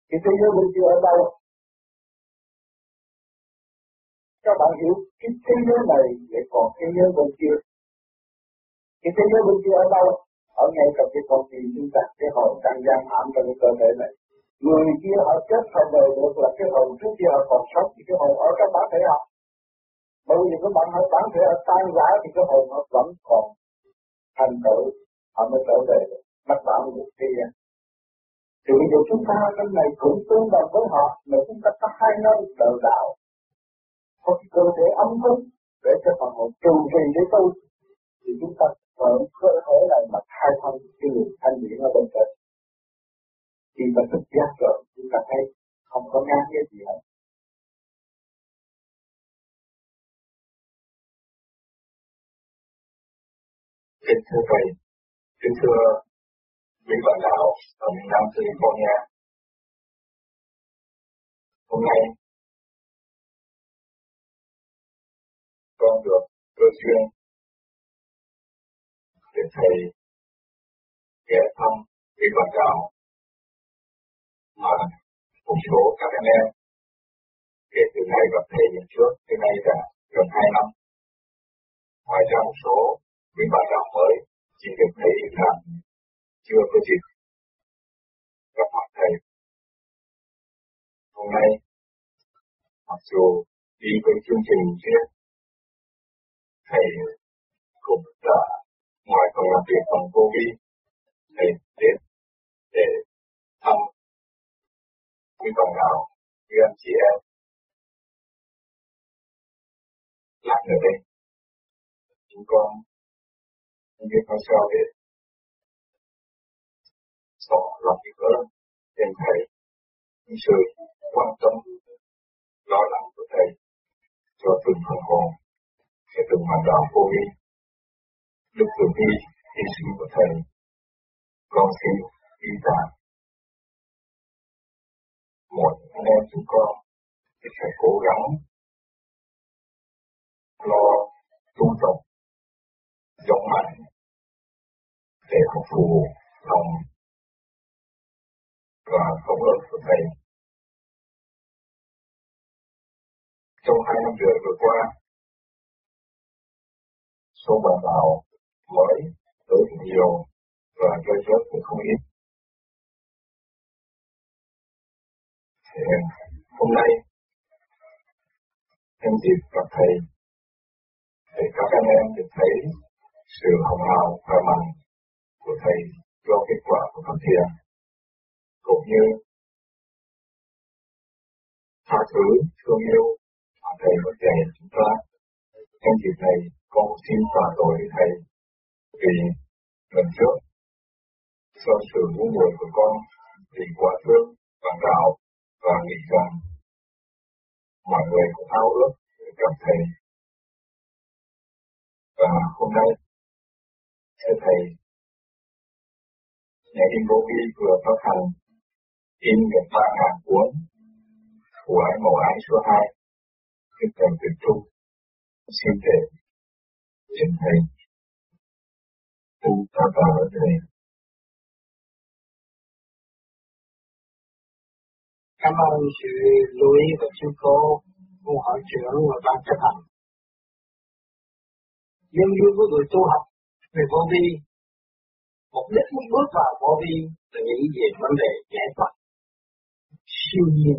Cái thế giới bên kia ở đâu? Các bạn hiểu cái thế giới này để còn thế giới bên kia. Cái thế giới bên kia ở đâu? Ở ngay trong cái con tim chúng ta, cái hồn đang giam hãm trong cái cơ thể này. Người kia họ chết không về được là cái hồn trước kia họ còn sống thì cái hồn ở trong bản thể họ. Bởi vì các bạn hỏi bản thể họ tan rã thì cái hồn họ vẫn còn thành tựu, họ mới trở về mất bản được kia. Thì bây giờ chúng ta trong này cũng tương đồng với họ, mà chúng ta có hai nơi đời đạo. Có cái cơ thể ấm cúng để cho phần hồn trù trì để tu, thì chúng ta mở cơ thể này mà khai thông cái luồng thanh điển ở bên trên. Khi mà thực giác rồi, chúng ta thấy không có ngán cái gì hết. Kính thưa Thầy, kính thưa quý bạn đạo ở miền Nam California. Hôm nay, con được cơ duyên để Thầy ghé thăm quý bạn đạo mà một số các anh em kể từ ngày gặp Thầy lần trước tới nay đã gần 2 năm. Ngoài ra một số quý bạn đạo mới chỉ được thấy rằng chưa có dịp gặp mặt Thầy. Hôm nay, mặc dù đi với chương trình riêng, Thầy cũng đã ngoài phần làm việc bằng vô vi, Thầy đến để thăm quý bạn đạo, quý anh chị em lạc ở đây. Chúng con không biết nói sao để tỏ lòng biết ơn đến Thầy, những sự quan tâm, lo lắng của Thầy cho từng phần hồn, cho từng bạn đạo vô vi. Lúc từ bi hy sinh của Thầy, con xin ghi tạ mọi anh em chúng con thì phải cố gắng lo tu tập giống mạnh để phục vụ lòng và công ơn của Thầy. Trong 2 năm rưỡi vừa qua, số bạn đạo mới tới nhiều và rơi rớt cũng không ít. Thì hôm nay, nhân dịp gặp Thầy, để các anh em được thấy sự hồng hào khỏe mạnh của Thầy do kết quả của Pháp Thiền, cũng như tha thứ, thương yêu mà Thầy đã dạy chúng ta. Nhân dịp này, con xin tạ tội Thầy vì lần trước do sự ngu muội của con vì quá thương bạn đạo và nghĩ rằng mọi người cũng ao ước để gặp Thầy. Và hôm nay, thưa Thầy, nhà in vô vi vừa phát hành in được 3.000 cuốn của ái mẫu ái số 2 Đức Thầy Việt Trung. Xin Thầy xin Thầy tu ta vào ở Thầy. Cảm ơn sự lưu ý của chú cô, ông hội trưởng và ban chấp hành. Nhân duyên của người tu học về vô vi, mục đích muốn bước vào vô vi là nghĩ về vấn đề giải thoát siêu nhiên.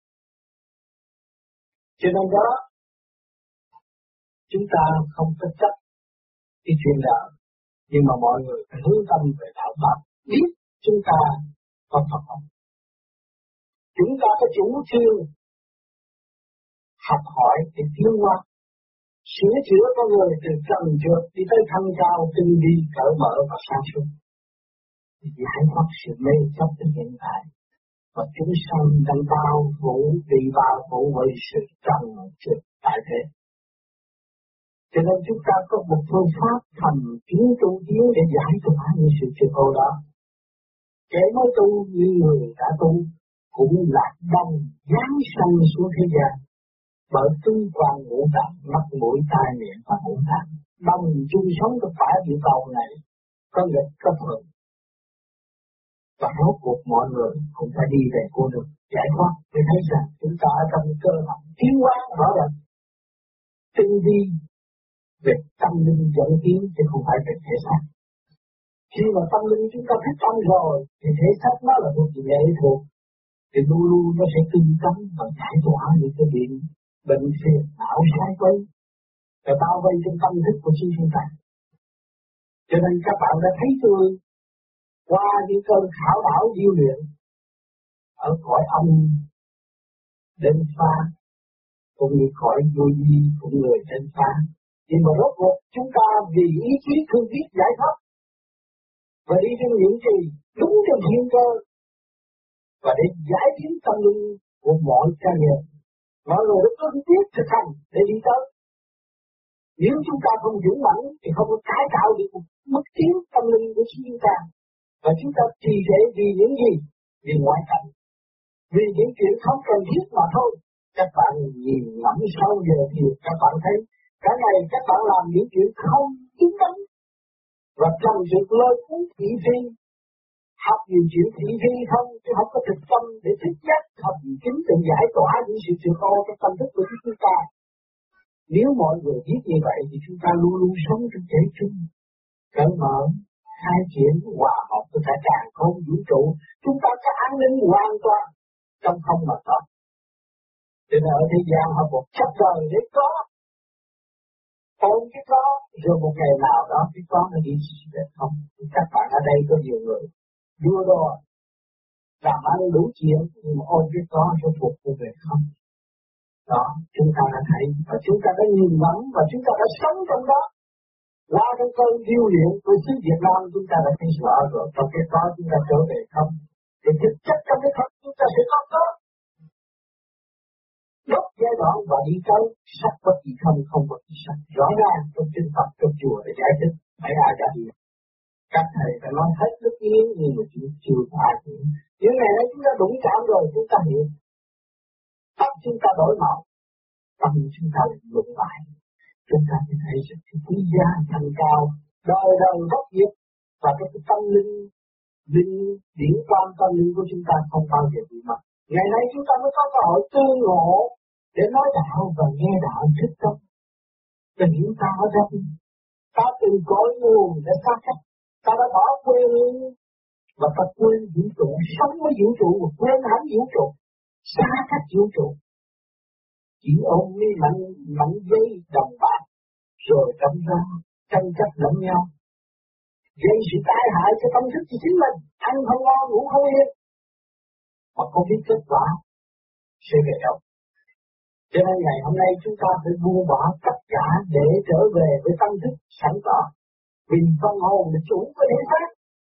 Cho nên đó, chúng ta không có chấp cái chuyện đạo, nhưng mà mọi người phải hướng tâm về đạo Pháp, biết chúng ta có Phật không. Chúng ta có chủ trương học hỏi để tiến hóa, sửa chữa con người từ trần trượt đi tới thanh cao, tinh vi, cởi mở và sáng suốt. Giải thoát sự mê chấp đến hiện tại, và chúng sanh đang bao phủ, bị bao phủ bởi sự trần trượt tại thế. Cho nên chúng ta có một phương pháp thành kiến tu tiến để giải thoát những sự trượt ô đó. Kẻ mới tu như người đã tu cũng là đồng giáng sanh xuống thế gian, bởi tư quan ngũ tạng, mắt mũi tai miệng và ngũ tạng đồng chung sống trong phải địa cầu này, có nghịch có thuận. Và rốt cuộc mọi người cũng phải đi về con đường giải thoát để thấy rằng chúng ta ở trong cơ hội tiến hóa rõ ràng tinh vi về tâm linh dẫn tiến chứ không phải về thể xác. Khi mà tâm linh chúng ta thích tâm rồi thì thể xác nó là một lệ thuộc, thì luôn luôn nó sẽ tinh tấn và giải tỏa những cái bệnh phiền não sai quấy và bao vây trong tâm thức của chính chúng ta. Cho nên các bạn đã thấy tôi qua những cơn khảo đảo điêu luyện ở cõi âm đến pha cũng như cõi vô vi của người trên pha. Nhưng mà rốt cuộc chúng ta vì ý chí thương tiếc giải thoát và đi trên những gì đúng trong thiên cơ và để giải tiến tâm linh của mọi ca nghiệp. Mọi người rất thương tiếc thực hành để đi tới. Nếu chúng ta không dũng mãnh thì không có cải tạo được mức tiến tâm linh của chúng ta. Và chúng ta trì trệ vì những gì? Vì ngoại cảnh. Vì những chuyện không cần thiết mà thôi. Các bạn nhìn ngẫm sâu giờ thì các bạn thấy cả ngày các bạn làm những chuyện không chính đáng và trong sự lôi cuốn thị phi, học nhiều chuyện thị phi không chứ không có thực tâm để thích giác học gì chính tự giải tỏa những sự sự ô trong tâm thức của chúng ta. Nếu mọi người biết như vậy thì chúng ta luôn luôn sống trong thể chung, cởi mở, hai chuyện hòa hợp với cả càn khôn vũ trụ. Chúng ta có an ninh hoàn toàn trong không mà có. Cho nên ở thế gian họ một chấp đời để có, ôm cái có, rồi một ngày nào đó cái có nó đi về không. Các bạn ở đây có nhiều người đua đò làm ăn đủ chuyện nhưng mà ôm cái có cho thuộc về không. Đó, chúng ta đã thấy và chúng ta đã nhìn ngắm và chúng ta đã sống trong đó. Qua trong cơn điêu luyện của xứ Việt Nam chúng ta đã thấy rõ rồi, trong cái có chúng ta trở về không. Thì thực chất trong cái không chúng ta sẽ có tốt. Đốt giai đoạn và đi tới sắc bất kỳ không, không bất kỳ sắc. Rõ ràng trong kinh Phật, trong chùa để giải thích, mấy ai đã hiểu. Các thầy phải nói hết đức nhiên nhưng mà chưa có ai hiểu. Những ngày này chúng ta đụng chạm rồi chúng ta hiểu. Tâm chúng ta đổi màu, tâm chúng ta lại lụng lại. Chúng ta sẽ thấy sự quý giá thanh cao, đời đời bất diệt và cái tâm linh điển quan tâm linh của chúng ta không bao giờ bị mất. Ngày nay chúng ta mới có cơ hội tương ngộ để nói đạo và nghe đạo thích tâm. Tình hiểu ta ở đâu? Ta từ cõi nguồn để xa cách, ta đã bỏ quê hương và ta quên vũ trụ, sống với vũ trụ và quên hẳn vũ trụ, xa cách vũ trụ. Chỉ ôm đi mảnh giấy đồng bạc rồi đâm ra tranh chấp lẫn nhau, gây sự tai hại cho tâm thức của chính mình, ăn không ngon ngủ không yên, mà không biết kết quả sẽ về đâu. Cho nên ngày hôm nay chúng ta phải buông bỏ tất cả để trở về với tâm thức sẵn có, vì phần hồn là chủ của thể xác.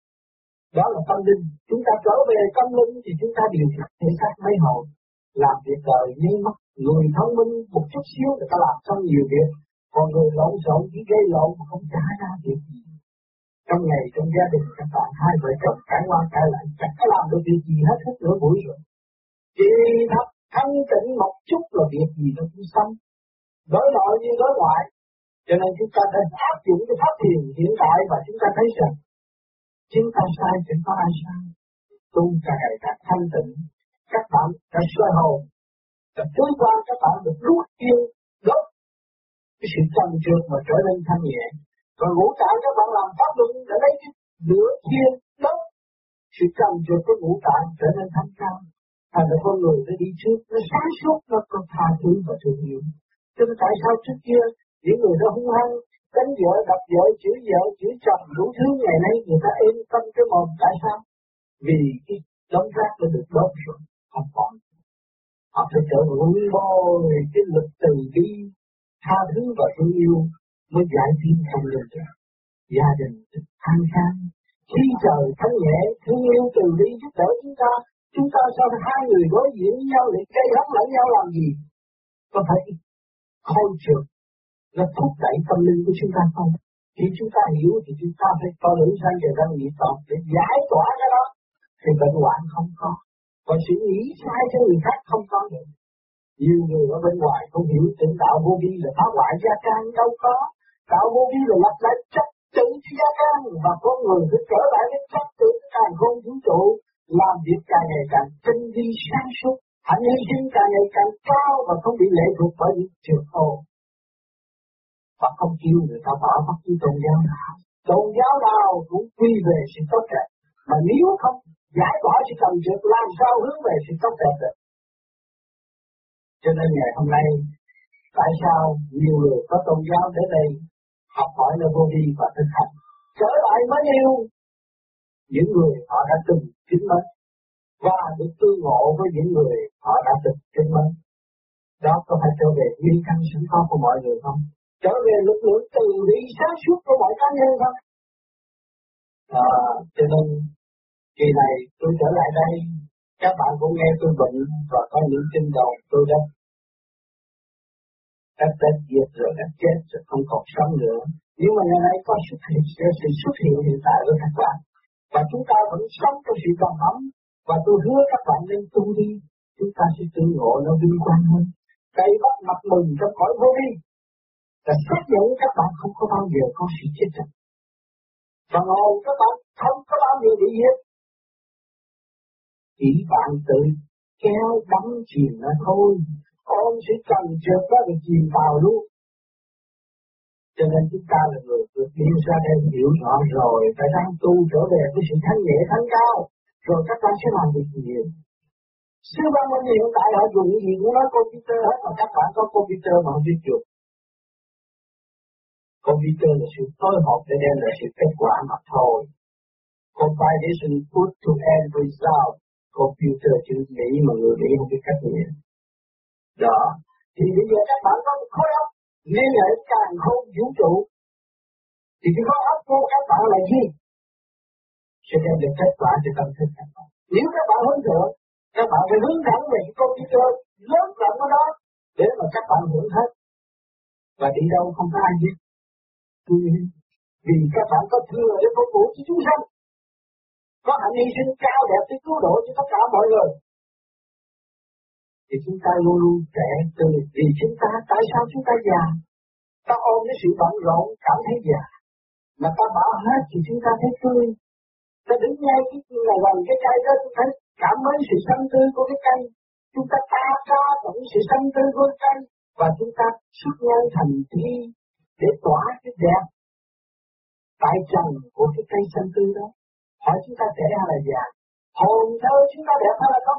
Đó là tâm linh. Chúng ta trở về tâm linh thì chúng ta điều khiển thể xác mấy hồn, làm việc đời nháy mắt. Người thông minh một chút xíu người ta làm xong nhiều việc, còn người lộn xộn chỉ gây lộn mà không trả ra việc gì. Trong ngày trong gia đình các bạn hai vợ chồng cãi qua cãi lại chẳng có làm được việc gì hết nửa buổi rồi. Chỉ thật thanh tịnh một chút là việc gì nó cũng xong. Đối nội như đối ngoại. Cho nên chúng ta phải áp dụng cái pháp thiền hiện tại và chúng ta thấy rằng chúng ta sai chẳng có ai sai. Tu càng ngày càng thanh tịnh. Các bạn đã soi hồn. Và tối qua các bạn được luốt yêu đốt cái sự trầm trượt mà trở nên thanh nhẹ. Còn ngũ tạng các bạn làm pháp luận để lấy cái lửa thiên đốt sự trầm trượt của ngũ tạng trở nên thanh cao. Thành ra con người nó đi trước, nó sáng suốt, nó có tha thứ và thương yêu. Cho nên tại sao trước kia những người nó hung hăng, đánh vợ, đập vợ, chửi chồng đủ thứ, ngày nay người ta êm tâm cái mồm. Tại sao? Vì cái đống rác nó được đốt rồi, không còn. Họ phải trở vun bồi cái lực từ bi, tha thứ và thương yêu mới giải tiến tâm linh ra. Gia đình an khang, khi trời thanh nhẹ, thương yêu từ bi giúp đỡ chúng ta sao hai người đối diện với nhau để gây hấn lẫn nhau làm gì? Có phải khôi trường nó thúc đẩy tâm linh của chúng ta không? Khi chúng ta hiểu thì chúng ta phải có lưỡng sang trời đang nghĩ tọt để giải tỏa cái đó thì bệnh hoạn không có. Còn sự nghĩ sai cho người khác không có được. Nhiều người ở bên ngoài không hiểu tự tạo vô vi là phá hoại gia can, đâu có. Tạo vô vi là lập lại trật tự gia can và con người phải trở lại với trật tự càng không vũ trụ, làm việc càng ngày càng tinh vi sáng suốt, hạnh hy sinh càng ngày càng cao và không bị lệ thuộc bởi những trường ô. Và không kêu người ta bỏ bất cứ tôn giáo nào. Tôn giáo nào cũng quy về sự tốt đẹp. Mà nếu không giải bỏ sự cần trượt, làm sao hướng về sự tốt đẹp được. Cho nên ngày hôm nay, tại sao nhiều người có tôn giáo đến đây học hỏi nơi vô vi và thực hành, trở lại mới yêu những người họ đã từng kính mến và được tương ngộ với những người họ đã từng kính mến. Đó có phải trở về nguyên căn sẵn có của mọi người không? Trở về lực lượng từ bi sáng suốt của mọi cá nhân không? Cho nên kỳ này tôi trở lại đây, các bạn cũng nghe tôi bệnh và có những tin đồn tôi đã diệt rồi đã chết rồi không còn sống nữa. Nhưng mà ngày nay có sự xuất hiện hiện tại với các bạn và chúng ta vẫn sống trong sự đầm ấm và tôi hứa các bạn nên tu đi, chúng ta sẽ tương ngộ nó vinh quang hơn. Cây bắt mặt mừng trong cõi vô vi là xác nhận các bạn không có bao giờ có sự chết chóc. Và ngồi các bạn không có bao giờ bị giết. Chỉ bạn tự kéo đắm chìm nó thôi. Con sẽ cần trượt đó để chìm vào luôn. Cho nên chúng ta là người vượt biên ra đây hiểu rõ rồi, phải đang tu trở về với sự thanh nhẹ thanh cao, rồi các bạn sẽ làm việc nhiều. Sư văn minh hiện tại họ dùng gì cũng nói computer hết, mà các bạn có computer mà không biết dùng. Computer là sự phối hợp để đem lại sự kết quả mà thôi. Compilation put to end result. Computer chữ Mỹ mà người Mỹ không biết cách nghĩa. Đó. Thì bây giờ các bạn có một khối óc liên hệ càng không vũ trụ. Thì cái khối óc của các bạn là gì? Sẽ đem được kết quả cho tâm thức các bạn. Nếu các bạn hướng thượng, các bạn phải hướng thẳng về cái computer lớn rộng ở đó để mà các bạn hưởng hết. Và đi đâu không có ai biết. Vì các bạn có thừa để phục vụ cho chúng sanh. Có hạnh hy sinh cao đẹp để cứu độ cho tất cả mọi người. Thì chúng ta luôn luôn trẻ từ vì chúng ta, tại sao chúng ta già? Ta ôm cái sự bận rộn cảm thấy già. Mà ta bỏ hết thì chúng ta thấy tươi. Ta đứng ngay cái này gần cái cây đó, chúng ta cảm ơn sự xanh tươi của cái cây. Chúng ta ca tụng sự xanh tươi của cái cây. Và chúng ta xuất nhân thành thi để tỏa cái đẹp tại trần của cái cây xanh tươi đó. Hỏi chúng ta trẻ hay là già? Hồn thơ chúng ta đẹp hay là không?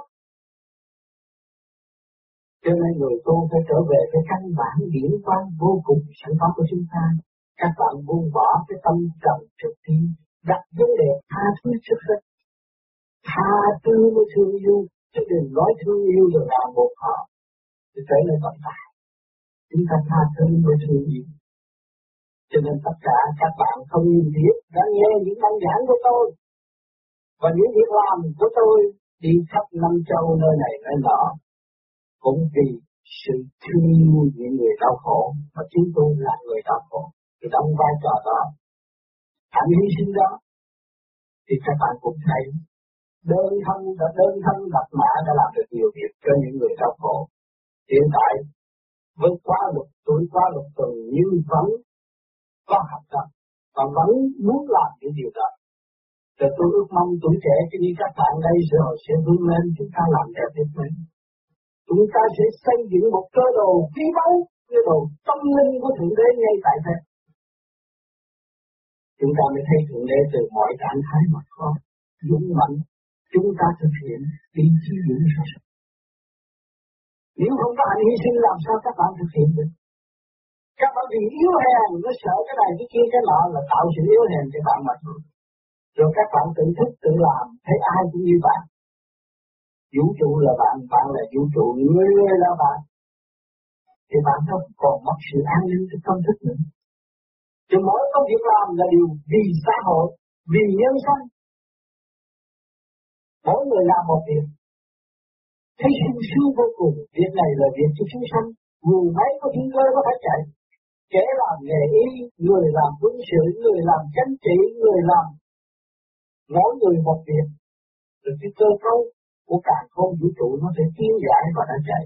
Cho nên người tu phải trở về cái căn bản điển quang vô cùng sẵn có của chúng ta. Các bạn buông bỏ cái tâm trầm trực tiên, đặt vấn đề tha thứ trước hết. Tha thứ mới thương yêu, chứ đừng nói thương yêu rồi làm một họ. Thì trở nên tận tại. Chúng ta tha thứ mới thương yêu. Cho nên tất cả các bạn không nhìn biết đã nghe những băng giảng của tôi. Và những việc làm của tôi đi khắp năm châu nơi này nơi nọ. Cũng vì sự thương yêu những người đau khổ mà chúng tôi là người đau khổ. Thì trong vai trò đó, hạnh hy sinh đó, thì các bạn cũng thấy đơn thân độc mã đã làm được nhiều việc cho những người đau khổ. Hiện tại với quá tuổi quá lục tuần nhưng vẫn có học tập và vẫn muốn làm những điều đó. Rồi tôi ước mong tuổi trẻ khi như các bạn đây rồi sẽ vươn lên chúng ta làm đẹp hết mình. Chúng ta sẽ xây dựng một cơ đồ quý báu, cơ đồ tâm linh của Thượng Đế ngay tại thế. Chúng ta mới thấy Thượng Đế từ mọi trạng thái mà có, dũng mạnh, chúng ta thực hiện đi chi dũng sao. Nếu không có hạnh hy sinh làm sao các bạn thực hiện được? Các bạn vì yếu hèn, nó sợ cái này cái kia cái nọ là tạo sự yếu hèn cho bạn mà thôi. Rồi các bạn tự thức tự làm, thấy ai cũng như bạn. Vũ trụ là bạn, bạn là vũ trụ, người là bạn. Thì bạn không còn mất sự an ninh trong tâm thức nữa. Chứ mỗi công việc làm là điều vì xã hội, vì nhân dân. Mỗi người làm một việc. Thấy sung sướng vô cùng, việc này là việc cho chúng sanh. Người mấy có thiên cơ có phải chạy. Kẻ làm nghề y, người làm quân sự, người làm chính trị, người làm mỗi người một việc. Rồi cái cơ cấu của cả không vũ trụ nó sẽ tiến giải và đã chạy.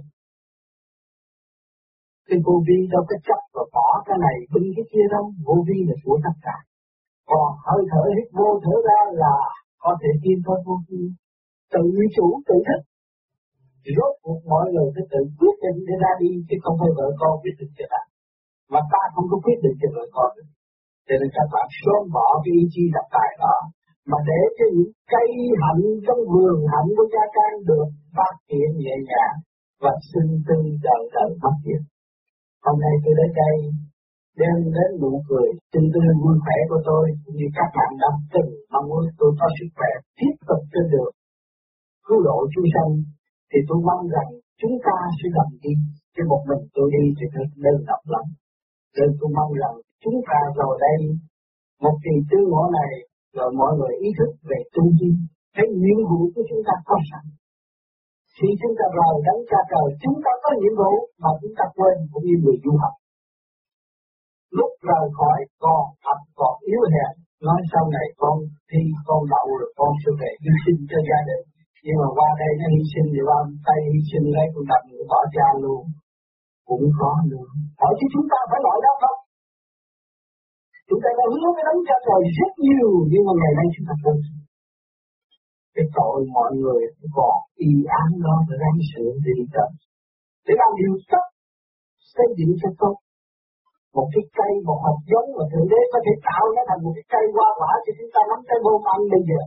Cái vô vi đâu có chấp và bỏ cái này bên cái kia đâu, vô vi là của tất cả. Còn hơi thở hít vô thở ra là có thể tiến tới vô vi, tự chủ tự thích. Rốt cuộc mọi người phải tự quyết định để ra đi, chứ không phải vợ con quyết định cho ta. Mà ta không có quyết định cho vợ con được. Cho nên các bạn sớm bỏ cái ý chí độc tài đó, mà để cho những cây hạnh trong vườn hạnh của cha can được phát triển nhẹ nhàng và sinh tươi đời đời phát triển. Hôm nay tôi đến đây đem đến nụ cười tươi tươi vui khỏe của tôi, cũng như các bạn đã từng mong muốn tôi có sức khỏe tiếp tục trên đường cứu độ chúng sanh, thì tôi mong rằng chúng ta sẽ đồng đi, chứ một mình tôi đi thì thật đơn độc lắm. Nên tôi mong rằng chúng ta rồi đây một kỳ tư ngõ này, rồi mọi người ý thức về tu vi, thấy nhiệm vụ của chúng ta có sẵn. Khi chúng ta rời đánh cha trời, chúng ta có nhiệm vụ mà chúng ta quên, cũng như người du học. Lúc rời khỏi còn thật còn yếu hèn, nói sau này con thi con đậu rồi con sẽ về hy sinh cho gia đình. Nhưng mà qua đây nó hy sinh thì qua tay hy sinh lấy con đập nữa bỏ cha luôn. Cũng có nữa. Hỏi chứ chúng ta phải loại đó không? Chúng ta đã hứa cái đấng cha trời rất nhiều, nhưng mà ngày nay chúng ta không. Cái tội mọi người còn y án đó phải ráng sửa để đi tới. Để làm điều tốt, xây dựng cho tốt. Một cái cây, một hạt giống mà Thượng Đế có thể tạo nó thành một cái cây hoa quả cho chúng ta nắm tay bông ăn bây giờ.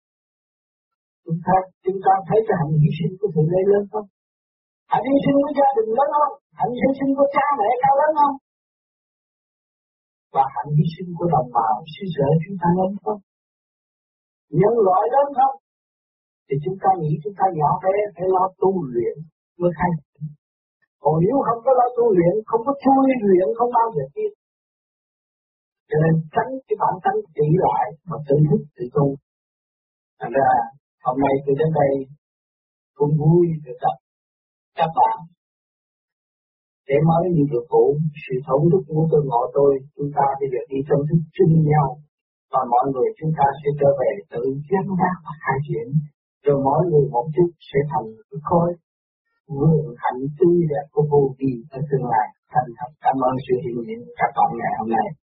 Chúng ta thấy cái hạnh hy sinh của Thượng Đế lớn không? Hạnh hy sinh của gia đình lớn không? Hạnh hy sinh của cha mẹ cao lớn không? Và hạnh hy sinh của đồng bào xứ sở chúng ta lớn không? Nhân loại lớn không? Thì chúng ta nghĩ chúng ta nhỏ bé phải lo tu luyện mới hay. Còn nếu không có lo tu luyện, không có chui luyện, không bao giờ tiến. Cho nên tránh cái bản tánh chỉ lại mà tự thức tự tu. Thành ra hôm nay tôi đến đây cũng vui được gặp các bạn. Để mới như điều cũ, sự thống thức của tôi ngộ tôi, chúng ta bây giờ đi trong thức chung nhau. Và mọi người chúng ta sẽ trở về tự gắn gác và khai triển. Rồi mỗi người một chút sẽ thành cái khối vườn hạnh tươi đẹp của vô vi ở tương lai. Thành thật cảm ơn sự hiện diện của các bạn ngày hôm nay.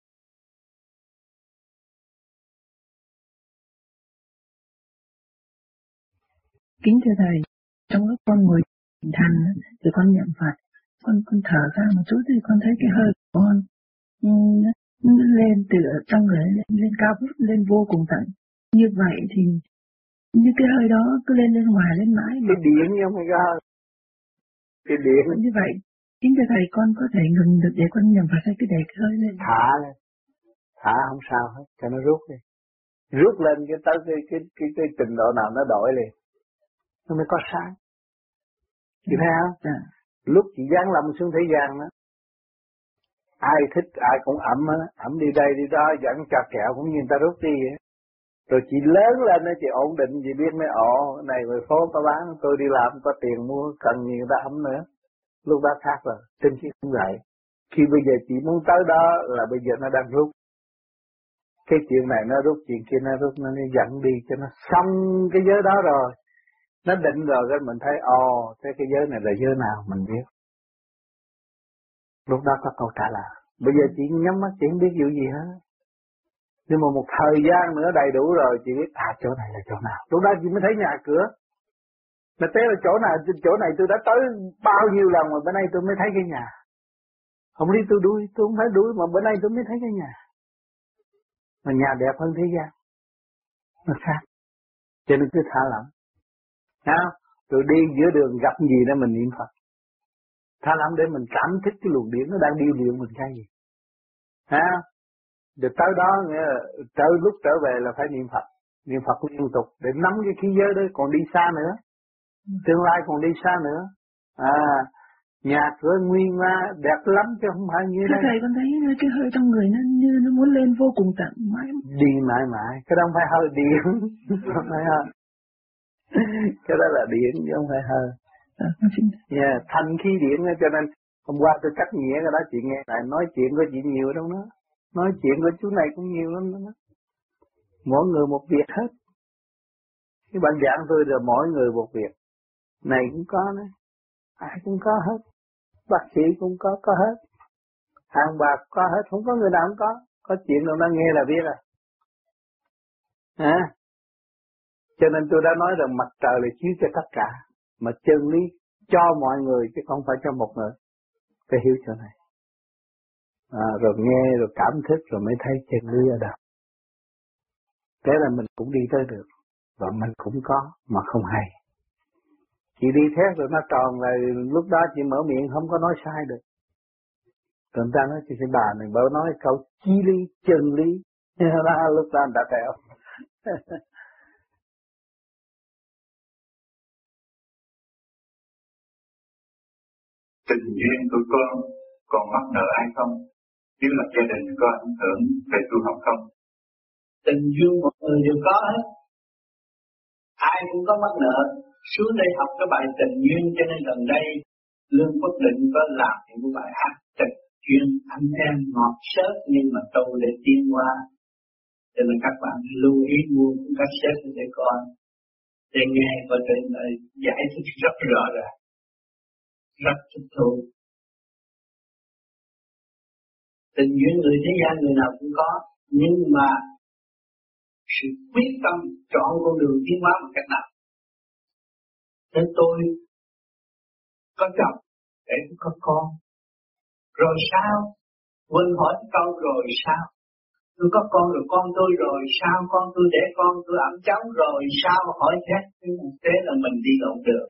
Kính thưa Thầy, trong lúc con ngồi thành thì con niệm Phật, con thở ra một chút thì con thấy cái hơi của con nó lên từ trong người lên cao vút lên vô cùng tận. Như vậy thì như cái hơi đó cứ lên ngoài lên mãi. Cái điện như không phải cái hơi. Cái điện. Như vậy, kính thưa Thầy, con có thể ngừng được để con niệm Phật hay cứ để cái hơi lên? Thả lên. Thả không sao hết, cho nó rút đi. Rút lên cái tới cái trình độ nào nó đổi liền. Nó mới có sáng. Chị thấy không? Dạ. Lúc chị giáng lâm xuống thế gian đó, ai thích ai cũng ẩm đi đây đi đó, dẫn cho kẹo cũng như người ta rút đi vậy. Rồi chị lớn lên đó, chị ổn định, chị biết mấy này người phố có bán, tôi đi làm có tiền mua, cần gì người ta ẩm nữa. Lúc đó khác rồi, tinh khiết không vậy. Khi bây giờ chị muốn tới đó là bây giờ nó đang rút. Cái chuyện này nó rút, chuyện kia nó rút, nó dẫn đi cho nó xong cái giới đó rồi. Nó định rồi cái mình thấy thế cái giới này là giới nào mình biết. Lúc đó có câu trả lời. Bây giờ chị nhắm mắt chị không biết vụ gì hết. Nhưng mà một thời gian nữa đầy đủ rồi chị biết chỗ này là chỗ nào. Lúc đó chị mới thấy nhà cửa. Mà thế là chỗ này tôi đã tới bao nhiêu lần mà bữa nay tôi mới thấy cái nhà. Không đi tôi không phải đuổi mà bữa nay tôi mới thấy cái nhà. Mà nhà đẹp hơn thế gian. Nó khác. Cho nên cứ thả lỏng. Rồi đi giữa đường gặp gì đó mình niệm Phật. Thả lỏng để mình cảm thức cái luồng điển nó đang điêu luyện mình cái gì. Rồi tới đó lúc trở về là phải niệm Phật. Niệm Phật liên tục để nắm cái khí giới đó còn đi xa nữa. Tương lai còn đi xa nữa. Nhà cửa nguyên nga đẹp lắm chứ không phải như thế. Thầy con thấy cái hơi trong người nó như nó muốn lên vô cùng tận mãi. Đi mãi mãi. Cái đó không phải hơi điện. Không phải hơi. Cái đó là điện chứ không phải hơi. Thanh khí điện cho nên hôm qua tôi cắt nghĩa cái đó chị nghe lại nói chuyện của chị nhiều đâu đó. Nói chuyện của chú này cũng nhiều lắm đó. Mỗi người một việc hết. Cái bạn giảng tôi là mỗi người một việc. Này cũng có đấy. Ai cũng có hết. Bác sĩ cũng có hết. Hàng bạc có hết. Không có người nào không có. Có chuyện đâu nó nghe là biết à. Hả? Cho nên tôi đã nói rằng mặt trời là chiếu cho tất cả, mà chân lý cho mọi người chứ không phải cho một người. Phải hiểu chỗ này. Rồi nghe, rồi cảm thức, rồi mới thấy chân lý ở đâu. Thế là mình cũng đi tới được, và mình cũng có, mà không hay. Chỉ đi thét rồi nó tròn là lúc đó chỉ mở miệng không có nói sai được. Rồi người ta nói chị bà này bữa nói câu chí lý, chân lý, lúc đó người ta tẹo. Tình duyên của con còn mắc nợ ai không? Nếu là gia đình có ảnh hưởng về tu học không? Tình duyên mọi người đều có hết. Ai cũng có mắc nợ. Xuống đây học cái bài tình duyên, cho nên gần đây Lương Quốc Định có làm những bài hát tình duyên anh em ngọt sớt, nhưng mà tu để tiến qua. Cho nên các bạn lưu ý mua các sớt để coi, để nghe và để giải thích rất rõ ràng, rất thích thú. Tình duyên người thế gian người nào cũng có, nhưng mà sự quyết tâm chọn con đường tiến hóa một cách nào. Nên tôi có chồng để tôi có con. Rồi sao? Quên hỏi câu rồi sao? Tôi có con rồi con tôi rồi sao? Con tôi đẻ con tôi ẵm cháu rồi sao? Hỏi thế là mình đi lộn đường.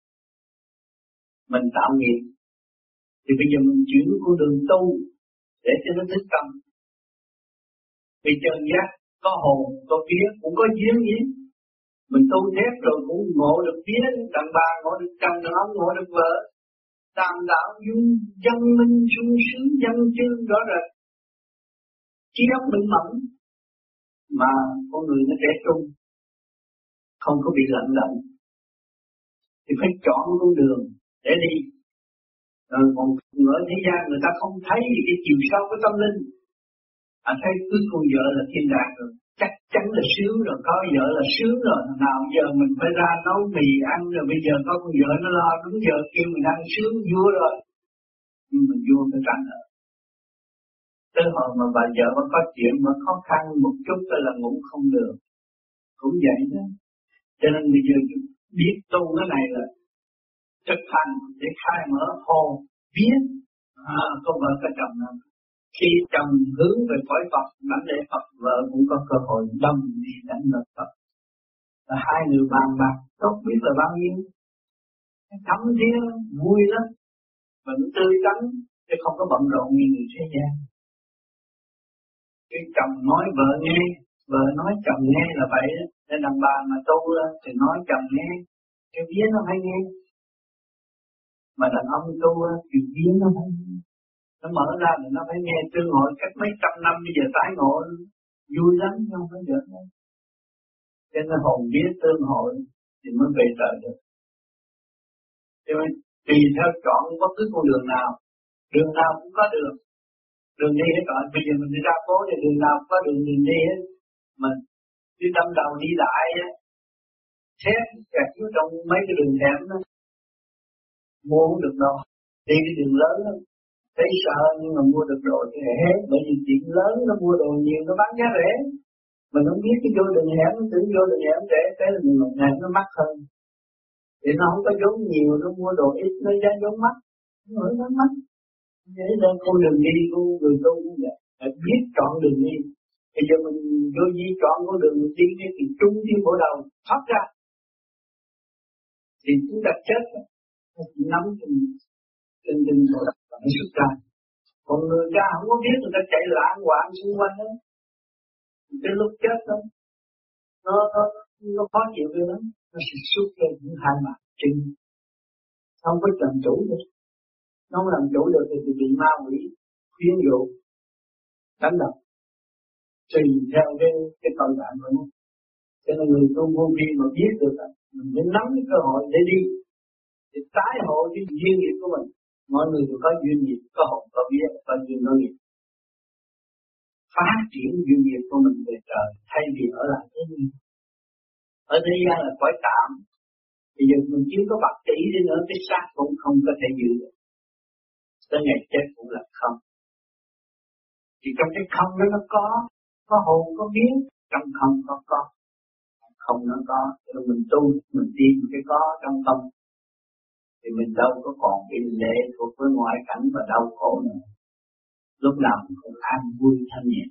Mình tạo nghiệp. Thì bây giờ mình chuyển con đường tu để cho nó thích tâm. Vì chân giác có hồn, có vía, cũng có duyên gì. Mình tu thép rồi cũng ngộ được vía, đàn bà ngộ được chồng, đàn ông ngộ được vợ. Tam đạo dung dân minh sung sướng dân chương rõ rệt. Trí óc minh mẫn mà con người nó trẻ trung, không có bị lận đận. Thì phải chọn con đường để đi. Rồi còn ở thế gian người ta không thấy cái chiều sâu của tâm linh. Thấy cứ con vợ là thiên đàng rồi, chắc chắn là sướng rồi, có vợ là sướng rồi. Nào giờ mình phải ra nấu mì ăn rồi, bây giờ có con vợ nó lo đúng giờ kêu mình ăn sướng vua rồi. Nhưng mà vua phải tranh ở. Tới hồi mà bà vợ mà có chuyện mà khó khăn một chút thôi là ngủ không được. Cũng vậy đó. Cho nên bây giờ biết tu cái này là thực hành để khai mở hồn, biết có vợ có chồng nào. Khi chồng hướng về cõi Phật, đánh lễ Phật, vợ cũng có cơ hội đâm đi đánh lễ Phật. Và hai người bàn bạc tốt biết là bao nhiêu. Thấm thía, vui lắm. Và nó tươi tắn, chứ không có bận rộn như người thế gian. Cái chồng nói vợ nghe, vợ nói chồng nghe là vậy đó. Nên đàn bà mà tu thì nói chồng nghe, cái vía nó phải nghe. Mà đàn ông tu thì vía nó phải nghe. Nó mở ra thì nó phải nghe tương hội cách mấy trăm năm bây giờ tái ngộ vui lắm, không phải giỡn đâu. Cho nên hồn vía tương hội thì mới về trời được. Cho nên tùy theo chọn bất cứ con đường nào cũng có đường. Đường đi hết rồi, bây giờ mình đi ra phố thì đường nào cũng có đường đi hết. Mình đi đâm đầu đi lại á, xét kẹt vô trong mấy cái đường hẻm đó, mua không được đâu. Đi cái đường lớn đó, thấy sợ nhưng mà mua được đồ thì hết, bởi vì chuyện lớn nó mua đồ nhiều nó bán giá rẻ. Mình không biết cái vô đường hẻm, tưởng vô đường hẻm rẻ, thế là mình một hẻm nó mắc hơn. Thì nó không có vốn nhiều, nó mua đồ ít, nó giá vốn mắc, nó mắc. Vậy nên con đường đi của người tu cũng vậy, phải biết chọn đường đi. Bây giờ mình vô di chọn con đường mình đi thì trung thiên bộ đầu thoát ra. Thì chúng ta chết rồi, nó chỉ nắm trên bộ đầu và nó xuất ra. Còn người ta không có biết, người ta chạy lãng quạng xung quanh đó. Đến lúc chết đó, nó khó chịu rồi đó, nó sẽ xuất lên những hai mặt trên. Không có làm chủ được. Nó không làm chủ được thì bị ma quỷ khuyến dụ, đánh đập. Tùy theo cái tội trạng của nó. Cho nên người tu vô vi mà biết được là mình phải nắm cái cơ hội để đi, để tái hộ cái duyên nghiệp của mình. Mọi người đều có duyên nghiệp, có hồn, có vía, có duyên có nghiệp. Phát triển duyên nghiệp của mình về trời thay vì ở lại thế gian. Ở thế gian là cõi tạm. Bây giờ mình chưa có bạc tỷ đi nữa, cái xác cũng không có thể giữ được. Tới ngày chết cũng là không. Thì trong cái không đó nó có hồn có biến, trong không có. Không nó có, rồi mình tu, mình tìm cái có trong không. Thì mình đâu có còn bị lệ thuộc với ngoại cảnh và đau khổ nữa. Lúc nào mình cũng an vui thanh nhẹ.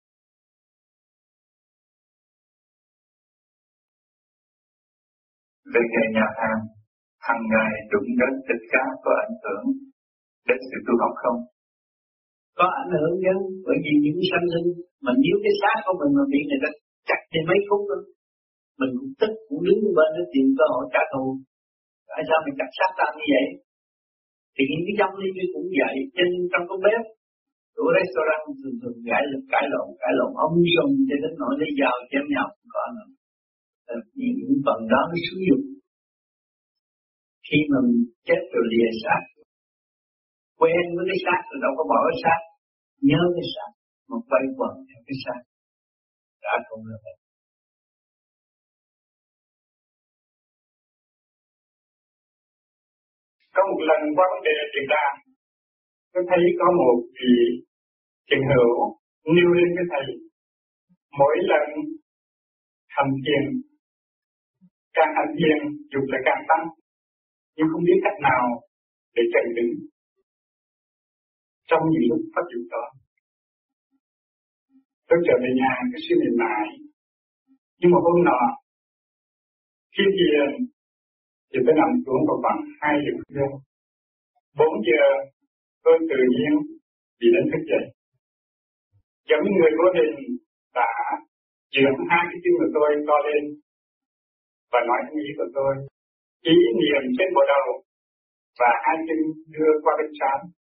Về nghề nhà hàng, hàng ngày đụng đến thịt cá có ảnh hưởng đến sự tu học không? Có ảnh hưởng chứ, bởi vì những sanh linh, mà nếu cái xác của mình mà bị người ta chặt trên mấy phút đó, mình cũng tức, cũng đứng bên đó tìm cơ hội trả thù. Tại sao mình chặt xác ta như vậy? Thì những cái dâm ly cũng vậy, trên trong cái bếp, của restaurant thường cãi lộn, ông dùng cho đến nỗi lấy dao chém nhau cũng có nữa. Những phần đó nó sử dụng. Khi mà mình chết rồi lìa xác, quen với cái xác rồi đâu có bỏ cái xác, nhớ cái xác, mà quay quẩn theo cái xác, đã không được. Có một lần qua vấn đề Việt Nam, tôi thấy có một vị thiền hữu nêu lên cái thầy, mỗi lần hành thiền, càng hành thiền dục lại càng tăng, nhưng không biết cách nào để trần đứng trong những lúc phát dục đó. Tôi trở về nhà cái suy nghĩ lại, nhưng mà hôm nọ khi thiền thì tôi nằm xuống vào khoảng 2 giờ khuya. 4 giờ tôi tự nhiên bị đánh thức dậy. Giống như người vô hình đã chuyển 2 cái chân của tôi to lên và nói theo ý của tôi, ý niệm trên bộ đầu và 2 chân đưa qua bên trán.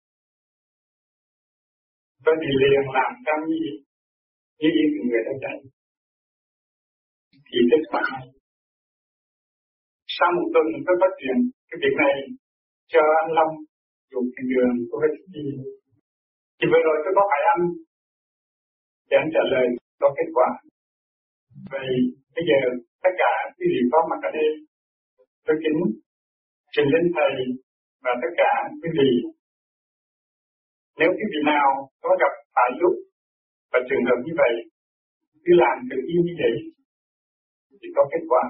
Tôi bị liền làm cam như ý của người đã dạy. Thì kết quả này. Sau một tuần tôi phát triển cái việc này cho anh Long dùng cái đường của cái gì. Thì vừa rồi tôi có hỏi anh để anh trả lời có kết quả. Vậy bây giờ tất cả quý vị có mặt ở đây, tôi kính trình lên thầy và tất cả quý vị. Nếu quý vị nào có gặp phải lúc và trường hợp như vậy, cứ làm tự nhiên như vậy thì có kết quả.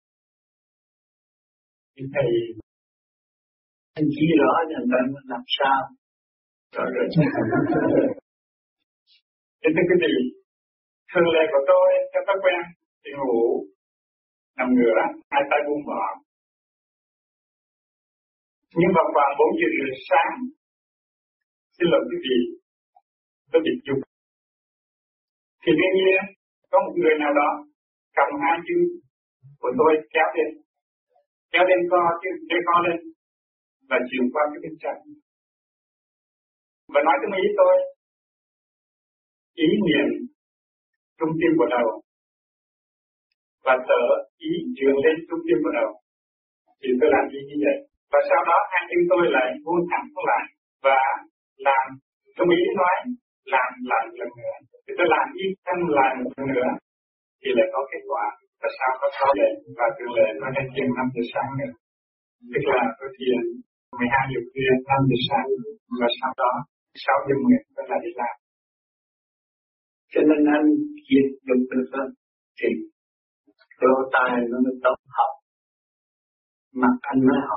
Thì thầy anh chỉ rõ rằng bạn làm sao. Rồi. Thưa quý vị, thường lệ của tôi theo thói quen thì ngủ, nằm ngửa, 2 tay buông bỏ. Nhưng vào khoảng 4 giờ rưỡi sáng, xin lỗi quý vị, tôi bị dục. Thì đương nhiên, có một người nào đó cầm 2 chân của tôi kéo lên co lên, và chuyển qua cái bên trái. Và nói cho ý tôi, ý niệm trung tâm của đầu, và thở ý chuyển lên trung tâm của đầu. Thì tôi làm như vậy. Và sau đó 2 chân tôi lại buông thẳng xuống lại, và làm, trong ý nói, làm lại lần nữa. Thì tôi làm ý thân lại một lần nữa, thì lại có kết quả. Và sau có 6 lệ, và thường lệ nó lên chừng 5 giờ sáng nữa. Tức là tôi thiền 12 giờ khuya, 5 giờ sáng, và sau đó 6 giờ 10 tôi lại đi làm. Cho nên anh diệt dục được hơn, thì lỗ tai nó mới tốt học, mặt anh mới học.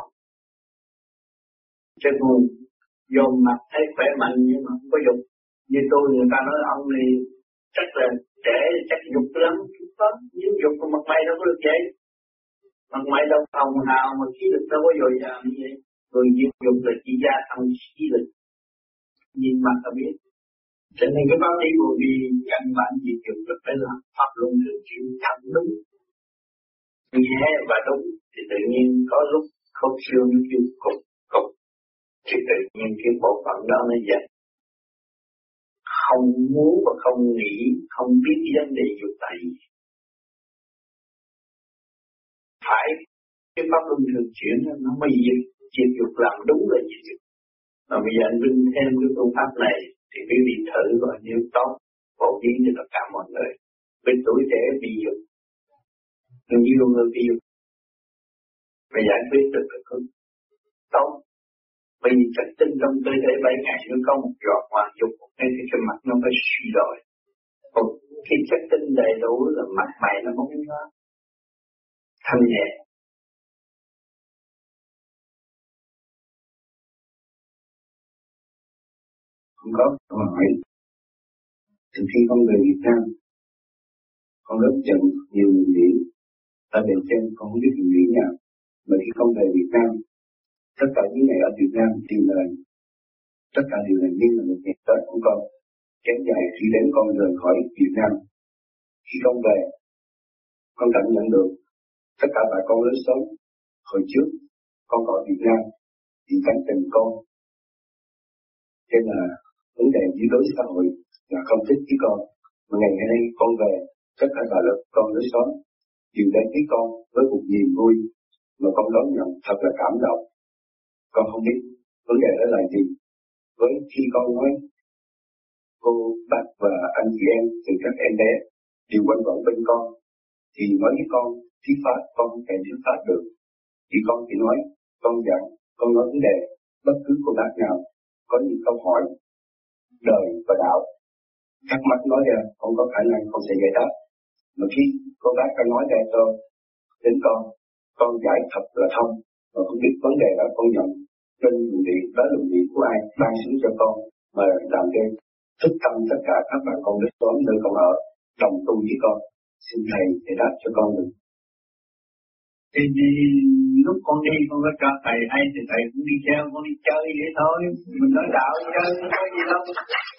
Chứ nguồn dồn mặt thấy khỏe mạnh nhưng mà không có dục. Như tôi người ta nói ông này chắc là trẻ, chắc dục lắm, không có. Nhưng dục của mặt mày đâu có được vậy. Mặt mày đâu hồng hào mà khí lực đâu có dồi dào như vậy. Rồi diệt dục là chỉ gia tăng khí lực. Nhìn mặt là biết. Cho nên cái pháp lý vô vi căn bản diệt dục là phải làm pháp luân thường chuyển thẳng đúng. Nhẹ và đúng thì tự nhiên có lúc không siêu như kêu cục. Thì tự nhiên cái bộ phận đó nó dần. Không muốn và không nghĩ, không biết vấn đề dục tại gì. Phải cái pháp luân thường chuyển nó mới diệt dục làm đúng là diệt dục. Mà bây giờ anh vinh thêm cái phương pháp này thì quý vị thử rồi nếu tốt, phổ biến cho tất cả mọi người. Bên tuổi trẻ bị dục, nhiều người bị dục, và giải quyết được là tốt. Mà Bởi vì chất tinh trong cơ thể 7 ngày nó có một giọt hoàng dục, cái mặt nó phải suy rồi. Còn khi chất tinh đầy đủ là mặt mày nó bóng thanh nhẹ. Không có câu hỏi. Từ khi con về Việt Nam, con rất chậm nhiều người nghĩ. Ở bên trên con không biết người nghĩ nào. Mà khi con về Việt Nam, tất cả những ngày ở Việt Nam đều là tất cả đều là như là một ngày Tết của con. Kéo dài khi đến con rời khỏi Việt Nam. Khi con về, con cảm nhận được tất cả bà con lớn sống. Hồi trước, con ở Việt Nam vì cánh tình con. Thế là vấn đề dưới đối xã hội là không thích với con. Mà ngày nay con về, tất cả bà lớn con lớn sống đều đến với con với một niềm vui mà con đón nhận thật là cảm động. Con không biết vấn đề đó là gì. Với khi con nói cô, bác và anh chị em từ các em bé đều quanh quẩn bên con, thì nói với con thuyết pháp con không thể thuyết pháp được. Thì con chỉ nói, con dặn, con nói vấn đề bất cứ cô bác nào có những câu hỏi đời và đạo thắc mắc nói ra, không có khả năng không sẽ giải đáp. Mà khi cô bác đã nói ra cho đến con giải thật là thông, mà không biết vấn đề đó con nhận trên luồng điện đó luồng điện của ai ban xuống cho con mà làm cho thức tâm tất cả các bạn con đến xóm nơi con ở đồng tu với con. Xin thầy giải đáp cho con được. Thì lúc con đi con có cho thầy hay thì thầy cũng đi theo, con đi chơi vậy thôi. Mình nói đạo chơi không có gì đâu.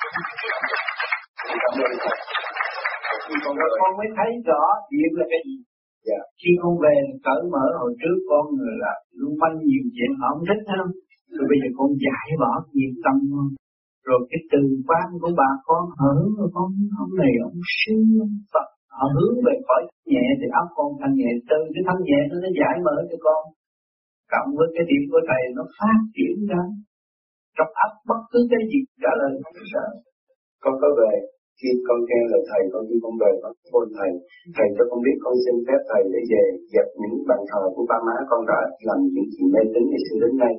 Con mới thấy rõ chuyện là cái gì. Yeah. Khi con về cởi mở hồi trước con là luôn manh nhiều chuyện họ không thích không. Rồi bây giờ con giải bỏ nhiệt tâm không. Rồi cái từ quan của bà con hướng rồi con ông này ông siêu Phật. Họ hướng về khỏi nhẹ thì óc con thanh nhẹ, từ cái thanh nhẹ nó giải mở cho con. Cộng với cái điểm của thầy nó phát triển ra. Trong óc bất cứ cái gì trả lời không sợ. Con có về, khi con nghe lời thầy, con khi con về con phone thầy. Thầy cho con biết con xin phép thầy để về dẹp những bàn thờ của ba má con đã làm những chuyện mê tín ngày xưa đến nay.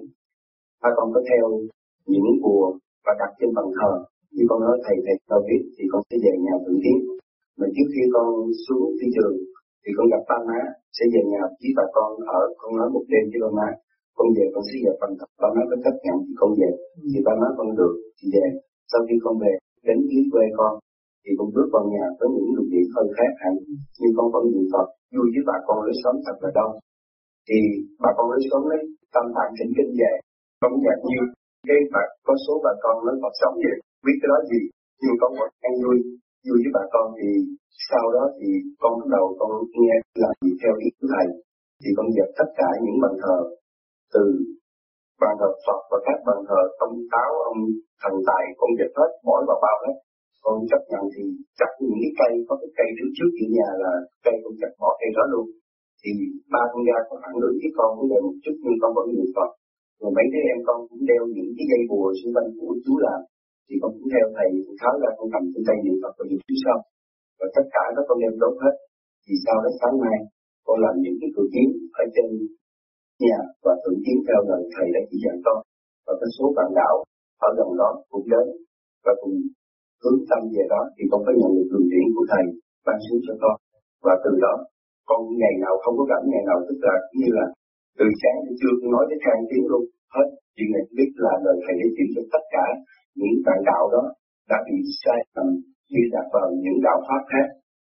Con có theo những bùa và đặt trên bàn thờ. Khi con nói thầy cho biết thì con sẽ về nhà thượng tiến. Mà trước khi con xuống phi trường thì con gặp ba má, sẽ về nhà với bà con ở, con nói một đêm với ba má. Con về con sẽ dẹp bàn thờ, ba má có chấp nhận thì con về. Thì ba má con được thì về. Sau khi con về đến dưới quê con thì con bước vào nhà với những luồng điện hơi khác hẳn, nhưng con vẫn niệm Phật vui với bà con lối xóm thật là đông. Thì bà con lối xóm lấy tâm tạng thỉnh kinh về, con gặp nhiều cái bà có số bà con nói Phật sống vậy, biết cái đó gì, nhưng con vẫn ăn vui với bà con. Thì sau đó thì con bắt đầu con nghe làm gì theo ý của thầy, thì con dẹp tất cả những bàn thờ từ bàn thờ Phật và các bàn thờ ông Táo, ông Thần Tài, con dẹp hết, bỏ vào bao hết. Con chấp nhận thì chặt những cái cây, có cái cây trước ở nhà là cây con chặt bỏ cây đó luôn. Thì ba con ra có phản đối với con vấn đề một chút, nhưng con vẫn niệm Phật. Rồi mấy đứa em con cũng đeo những cái dây bùa xung quanh của chú làm, thì con cũng theo thầy, con tháo ra con cầm trên tay niệm Phật và niệm chú sau. Và tất cả đó con đem đốt hết. Thì sau đó sáng nay con làm những cái cử kiến ở trên nhà và thượng kiến theo lời thầy đã chỉ dạy con. Và cái số bạn đạo ở gần đó cũng đến và cùng hướng tâm về đó, thì con phải nhận được luồng điển của thầy ban xuống cho con. Và từ đó con ngày nào không có rảnh, ngày nào tức là như là từ sáng đến trưa con nói đến khang tiếng luôn hết. Chuyện này biết là lời thầy để chỉ cho tất cả những bạn đạo đó đã bị sai lầm đi đặt vào những đạo pháp khác.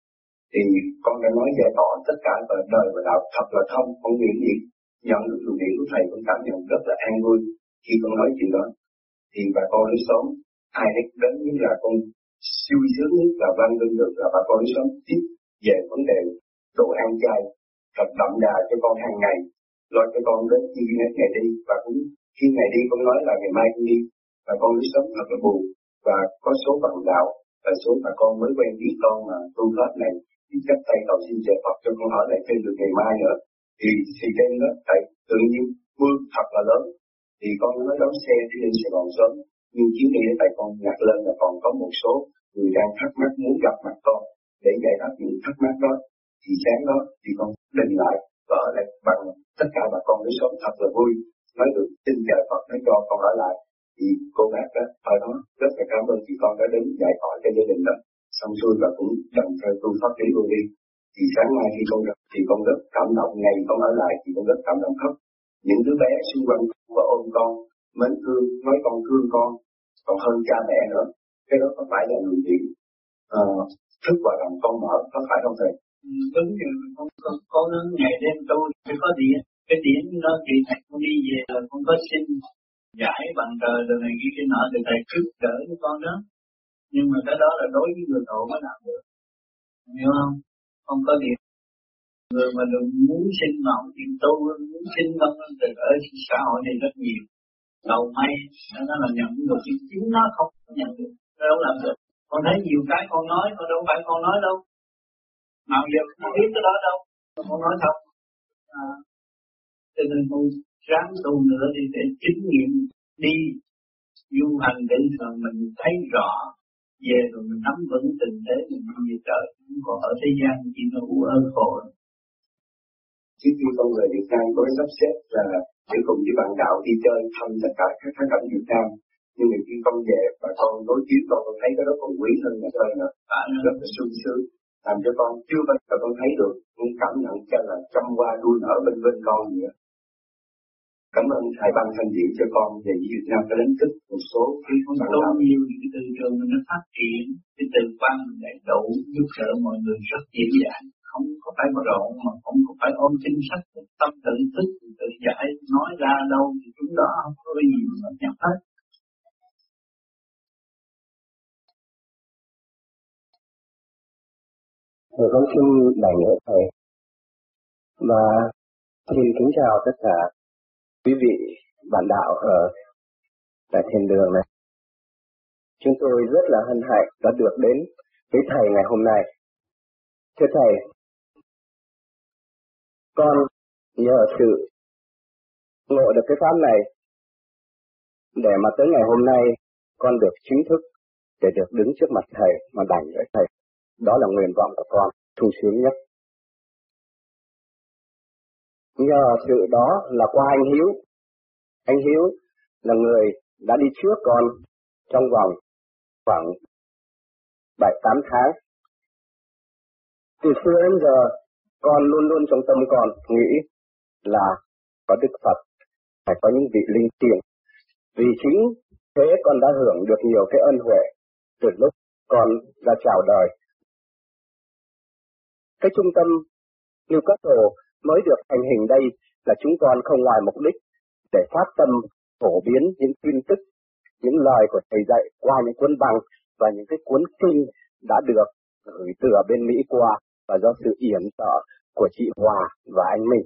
Thì con đã nói giải tỏa tất cả về đời và đạo thật là thông. Con nghĩ gì nhận được luồng điển của thầy, con cảm nhận rất là an vui khi con nói chuyện đó. Thì bà con lối xóm ai hết đến như là con siêu sướng nhất là vang lên được là bà con lối xóm tiếp về vấn đề đồ ăn chay thật đậm đà cho con hàng ngày, lo cho con đến khi hết ngày đi. Và cũng khi ngày đi con nói là ngày mai con đi, bà con lối xóm thật là buồn. Và có số bạn đạo và số bà con mới quen biết con mà tu pháp này thì chắc tay cầu xin trợ Phật cho con hỏi lại thêm được ngày mai nữa. Thì trên đó tại tự nhiên mưa thật là lớn, thì con nói đón xe đi lên Sài Gòn sớm, nhưng chuyến đi tại con nhặt lên là còn có một số người đang thắc mắc muốn gặp mặt con để giải đáp những thắc mắc đó. Thì sáng đó thì con định lại và ở lại bằng tất cả bà con với sống thật là vui. nói được xin nhờ Phật nói cho con ở lại. Thì cô bác đó ở đó rất là cảm ơn chị con đã đến giải tỏa cho gia đình đó. Xong xuôi và cũng đồng thời tu pháp lý luôn đi. Thì sáng mai khi con gặp thì con rất cảm động, ngày con ở lại thì con rất cảm động khóc. Những đứa bé xung quanh và ôm con, mến thương, nói con thương con, còn hơn cha mẹ nữa. Cái đó có phải là người gì thức vào lòng con mở, có phải không thầy? Đúng rồi, con nó ngày đêm tu phải có điện. Cái điện nó thì thầy con đi về là con có xin giải bằng trời rồi này kia nọ thì thầy giúp đỡ với con đó. Nhưng mà cái đó là đối với người thổ mới làm được. Hiểu không? Không có điện. Người mà đừng muốn sinh mộng chuyện tu, muốn sinh vân từ ở xã hội này rất nhiều. Đầu may, nó là nhận được nhưng chính nó không nhận được. Nó đâu làm được. Con thấy nhiều cái con nói, con đâu phải con nói đâu. Nào giờ không biết cái đó đâu. Con nói thật. Cho nên con ráng tu nữa thì để chứng nghiệm đi du hành để rồi mình thấy rõ về rồi mình nắm vững tình thế mình đi về trời. Còn ở thế gian chỉ là u ơ khổ. Trước khi con người Việt Nam có sắp xếp là để cùng với bạn đạo đi chơi thăm tất cả các thắng cảnh Việt Nam. Nhưng mà khi con về và con đối chiếu con thấy cái đó còn quý hơn là chơi nữa. Rất là sung sướng. Làm cho con chưa bao giờ con thấy được những cảm nhận cho là trăm hoa đua nở bên con nữa. Cảm ơn thầy ban thanh diện cho con về Việt Nam có đánh thức một số cái bạn đạo nhiều những cái từ trường mình nó phát triển, cái từ quan mình đầy đủ giúp đỡ mọi người rất dễ dàng, không có phải mà rộn mà không có phải ôm kinh sách, tâm tự thức tự giải nói ra đâu thì chúng đó không có cái gì mà nhập hết. Con xin đại nghĩa thầy và xin kính chào tất cả quý vị bạn đạo ở tại thiền đường này. Chúng tôi rất là hân hạnh đã được đến với thầy ngày hôm nay. Thưa thầy, con nhờ sự ngộ được cái pháp này để mà tới ngày hôm nay con được chính thức để được đứng trước mặt thầy mà đảnh lễ thầy. Đó là nguyện vọng của con thu sướng nhất. Nhờ sự đó là qua anh Hiếu. Anh Hiếu là người đã đi trước con trong vòng khoảng 7-8 tháng. Từ xưa đến giờ, con luôn luôn trong tâm con nghĩ là có Đức Phật, phải có những vị linh thiêng. Vì chính thế con đã hưởng được nhiều cái ân huệ từ lúc con ra chào đời. Cái trung tâm Newcastle mới được thành hình đây là chúng con không ngoài mục đích để phát tâm phổ biến những tin tức, những lời của thầy dạy qua những cuốn băng và những cái cuốn kinh đã được gửi từ ở bên Mỹ qua và do sự yểm trợ của chị Hòa và anh Minh.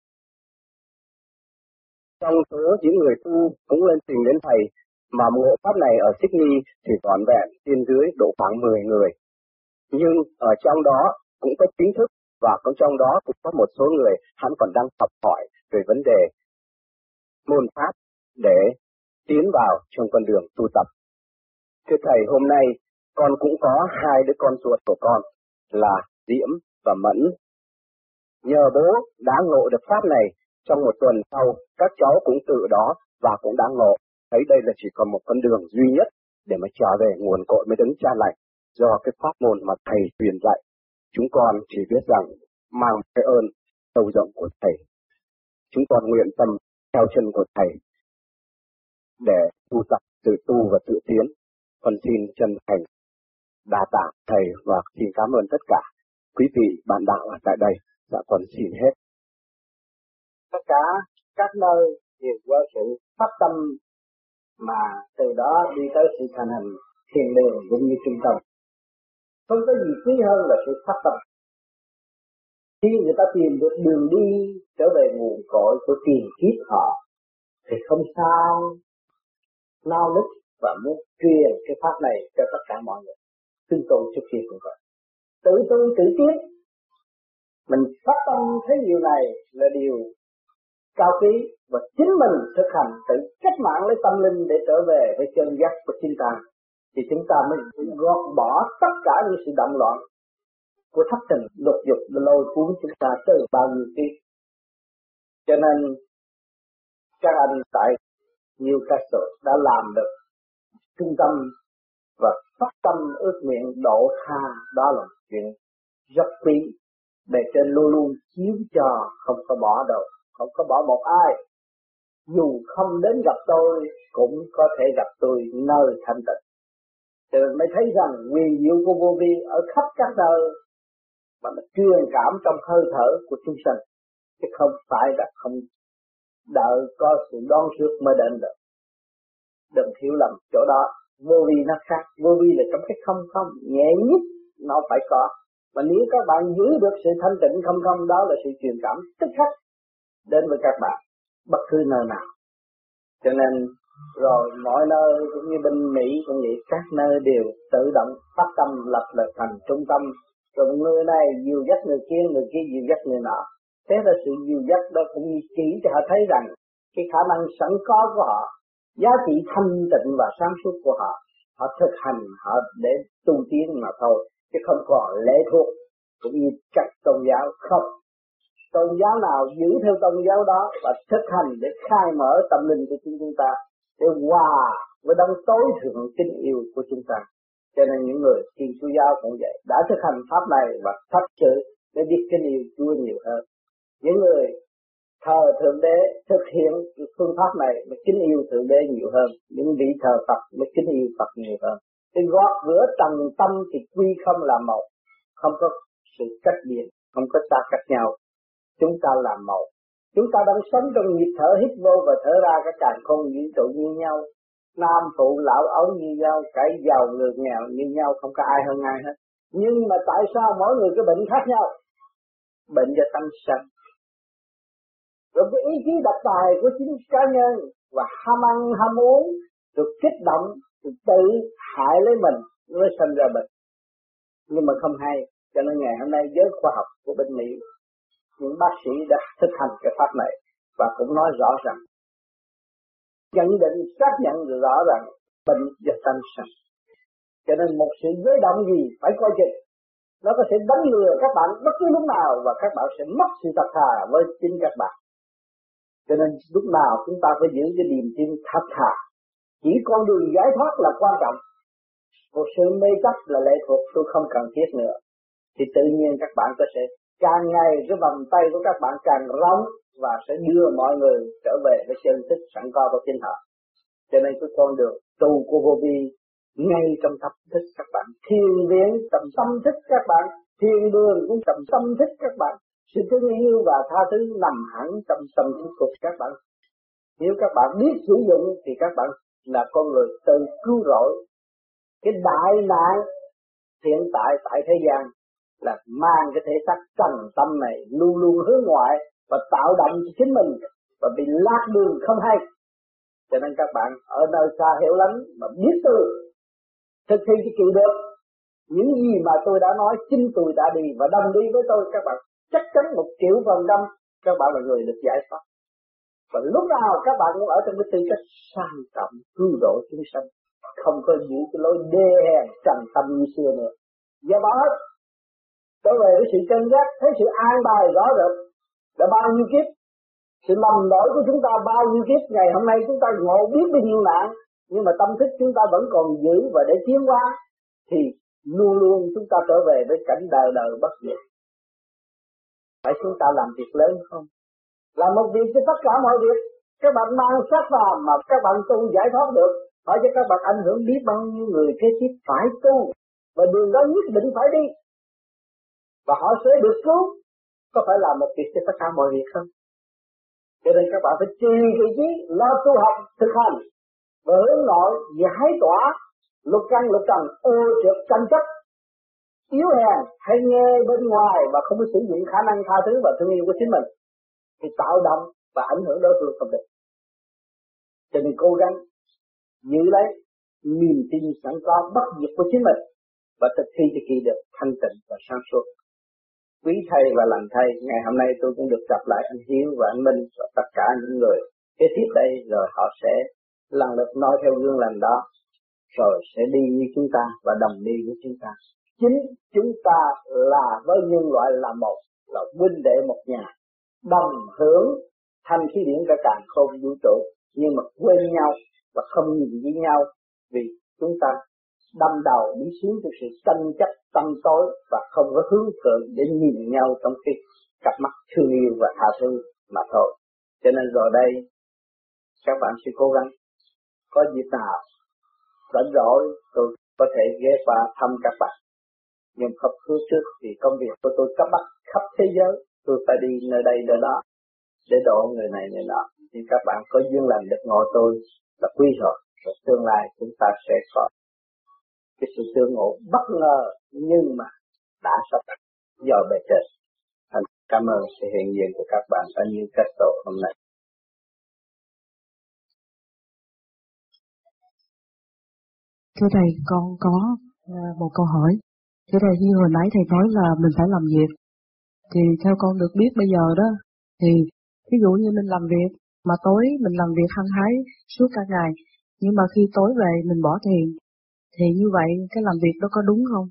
Trong số những người tu cũng lên trình đến thầy mà ngộ pháp này ở Sydney thì trọn vẹn trên dưới độ khoảng 10 người. Nhưng ở trong đó cũng có chính thức và trong đó cũng có một số người hắn còn đang học hỏi về vấn đề môn pháp để tiến vào trong con đường tu tập. Thưa thầy, hôm nay con cũng có 2 đứa con ruột của con là Diễm và Mẫn. Nhờ bố đã ngộ được pháp này, trong một tuần sau các cháu cũng tự đó và cũng đã ngộ. Thấy đây là chỉ còn một con đường duy nhất để mà trở về nguồn cội mới đấng cha lành do cái pháp môn mà thầy truyền dạy. Chúng con chỉ biết rằng mang cái ơn sâu rộng của thầy. Chúng con nguyện tâm theo chân của thầy để tu tập, tự tu và tự tiến. Con xin chân thành đa tạ thầy và xin cảm ơn tất cả quý vị bạn đạo ở tại đây. Dạ con xin hết. Tất cả các nơi đều có sự phát tâm mà từ đó đi tới sự thành hình thiền đường cũng như trung tâm. Không có gì quý hơn là sự phát tâm. Khi người ta tìm được đường đi trở về nguồn cội của tiền kiếp họ thì không sao nao nức và muốn truyền cái pháp này cho tất cả mọi người. Chúng tôi trước kia cũng vậy. Tự tu tự tiến. Mình phát tâm thấy điều này là điều cao quý và chính mình thực hành tự cách mạng lấy tâm linh để trở về với chân giác của chính ta. Thì chúng ta mới gọt bỏ tất cả những sự động loạn của thất tình lục dục lôi cuốn chúng ta từ bao nhiêu kiếp. Cho nên các anh tại Newcastle đã làm được trung tâm và phát tâm ước nguyện độ tha, đó là chuyện rất quý. Bề trên luôn luôn chiếu cho, không có bỏ đâu, không có bỏ một ai. Dù không đến gặp tôi cũng có thể gặp tôi nơi thanh tịnh. Cho nên mới thấy rằng quyền diệu của vô vi ở khắp các nơi mà nó truyền cảm trong hơi thở của chúng sanh, chứ không phải là không đợi có sự đoan trước mới đến được. Đừng hiểu lầm chỗ đó. Vô vi nó khác. Vô vi là trong cái không không nhẹ nhất nó phải có. Mà nếu các bạn giữ được sự thanh tịnh không không, đó là sự truyền cảm tức khắc đến với các bạn bất cứ nơi nào. Cho nên rồi mọi nơi cũng như bên Mỹ cũng vậy, các nơi đều tự động phát tâm lập là thành trung tâm. Rồi người này dìu dắt người kia dìu dắt người nọ. Thế là sự dìu dắt đó cũng như chỉ cho họ thấy rằng cái khả năng sẵn có của họ, giá trị thanh tịnh và sáng suốt của họ, họ thực hành họ để tu tiến mà thôi, chứ không còn lệ thuộc cũng như các tôn giáo không. Tôn giáo nào giữ theo tôn giáo đó và thực hành để khai mở tâm linh của chúng ta, để hòa với đấng tối thượng kính yêu của chúng ta. Cho nên những người Thiên Chúa giáo cũng vậy, đã thực hành pháp này và thật sự để biết kính yêu Chúa nhiều hơn. Những người thờ Thượng Đế thực hiện phương pháp này mới kính yêu Thượng Đế nhiều hơn. Những vị thờ Phật mới kính yêu Phật nhiều hơn. Cái gót rửa trần tâm thì quy không là một, không có sự cách biệt, không có xa cách nhau. Chúng ta làm một. Chúng ta đang sống trong nhịp thở hít vô và thở ra, các càn khôn vũ trụ như nhau. Nam phụ lão ấu như nhau, cái giàu người nghèo như nhau, không có ai hơn ai hết. Nhưng mà tại sao mỗi người có bệnh khác nhau? Bệnh do tâm sân. Rồi cái ý chí độc tài của chính cá nhân và ham ăn ham uống, rồi kích động, rồi tự hại lấy mình, nó mới sinh ra bệnh. Nhưng mà không hay, cho nên ngày hôm nay giới khoa học của bên Mỹ, những bác sĩ đã thực hành cái pháp này và cũng nói rõ rằng, nhận định xác nhận rõ rằng bệnh do tâm sân. Cho nên một sự giới động gì phải coi chừng, nó có thể đánh lừa các bạn bất cứ lúc nào và các bạn sẽ mất sự thật thà với chính các bạn. Cho nên lúc nào chúng ta phải giữ cái niềm tin thật thà. Chỉ con đường giải thoát là quan trọng. Một sự mê chấp là lệ thuộc tôi không cần thiết nữa. Thì tự nhiên các bạn có sẽ càng ngày cái vòng tay của các bạn càng rộng và sẽ đưa mọi người trở về với chân thức sẵn có của chính họ. Cho nên cái con đường tu của vô vi ngay trong tâm thức các bạn, thiền viện trong tâm thức các bạn, thiền đường cũng trong tâm thức các bạn. Sự thương yêu và tha thứ nằm hẳn trong tâm thức của các bạn. Nếu các bạn biết sử dụng thì các bạn là con người tự cứu rỗi. Cái đại nạn hiện tại thế gian là mang cái thể xác trần tâm này luôn luôn hướng ngoại và tạo động cho chính mình và bị lạc đường không hay. Cho nên các bạn ở nơi xa hẻo lánh mà biết từ thực thi cái kỳ được những gì mà tôi đã nói, chính tôi đã đi và đồng đi với tôi, các bạn chắc chắn 1.000.000% các bạn là người được giải thoát. Và lúc nào các bạn cũng ở trong cái tư cách sang trọng cứu độ chúng sanh, không có giữ cái lối đê hèn trần tâm như xưa nữa. Do đó trở về với sự chân giác, thấy sự an bài rõ rệt đã bao nhiêu kiếp, sự lầm lỗi của chúng ta bao nhiêu kiếp. Ngày hôm nay chúng ta ngộ biết bao nhiêu nạn, nhưng mà tâm thức chúng ta vẫn còn giữ và để tiến qua, thì luôn luôn chúng ta trở về với cảnh đời đời bất diệt. Phải chúng ta làm việc lớn không? Làm một việc cho tất cả mọi việc. Các bạn mang sát phàm mà các bạn tu giải thoát được, hỏi cho các bạn ảnh hưởng biết bao nhiêu người kế tiếp phải tu và đường đó nhất định phải đi và họ sẽ được cứu. Có phải làm một việc cho tất cả mọi việc không? Cho nên các bạn phải trì vị trí lo tu học thực hành và hướng nội giải tỏa lục căn lục trần ô trượt tranh chấp yếu hèn hay nghe bên ngoài và không có sử dụng khả năng tha thứ và thương yêu của chính mình thì tạo động và ảnh hưởng đối phương không được. Cho nên cố gắng giữ lấy niềm tin sẵn có bất diệt của chính mình và thực thi cho kỳ được thanh tịnh và sáng suốt. Quý thầy và lành thầy, ngày hôm nay tôi cũng được gặp lại anh Hiếu và anh Minh và tất cả những người kế tiếp đây, rồi họ sẽ lần lượt nói theo gương lành đó, rồi sẽ đi như chúng ta và đồng đi với chúng ta. Chính chúng ta là với nhân loại là một, là huynh đệ một nhà, đồng hưởng thanh khí điển cả càng không vũ trụ, nhưng mà quên nhau và không nhìn với nhau, vì chúng ta đâm đầu đi xuống từ sự tranh chấp tâm tối và không có hướng thượng để nhìn nhau trong cái cặp mắt thương yêu và tha thứ mà thôi. Cho nên rồi đây các bạn sẽ cố gắng, có dịp nào rảnh rỗi tôi có thể ghé qua thăm các bạn. Nhưng không hứa trước thì công việc của tôi cấp bách khắp thế giới, tôi phải đi nơi đây nơi đó để độ người này người nọ. Nhưng các bạn có duyên lành được ngộ tôi là quý rồi, và tương lai chúng ta sẽ có cái sự tương ngộ bất ngờ nhưng mà đã sắp đặt do bề trên. Thành cảm ơn sự hiện diện của các bạn ở những cách tổ hôm nay. Thưa Thầy, con có một câu hỏi. Thưa Thầy, như hồi nãy Thầy nói là mình phải làm việc. Thì theo con được biết bây giờ đó, thì ví dụ như mình làm việc, mà tối mình làm việc hăng hái suốt cả ngày, nhưng mà khi tối về mình bỏ thiền, thì như vậy cái làm việc đó có đúng không?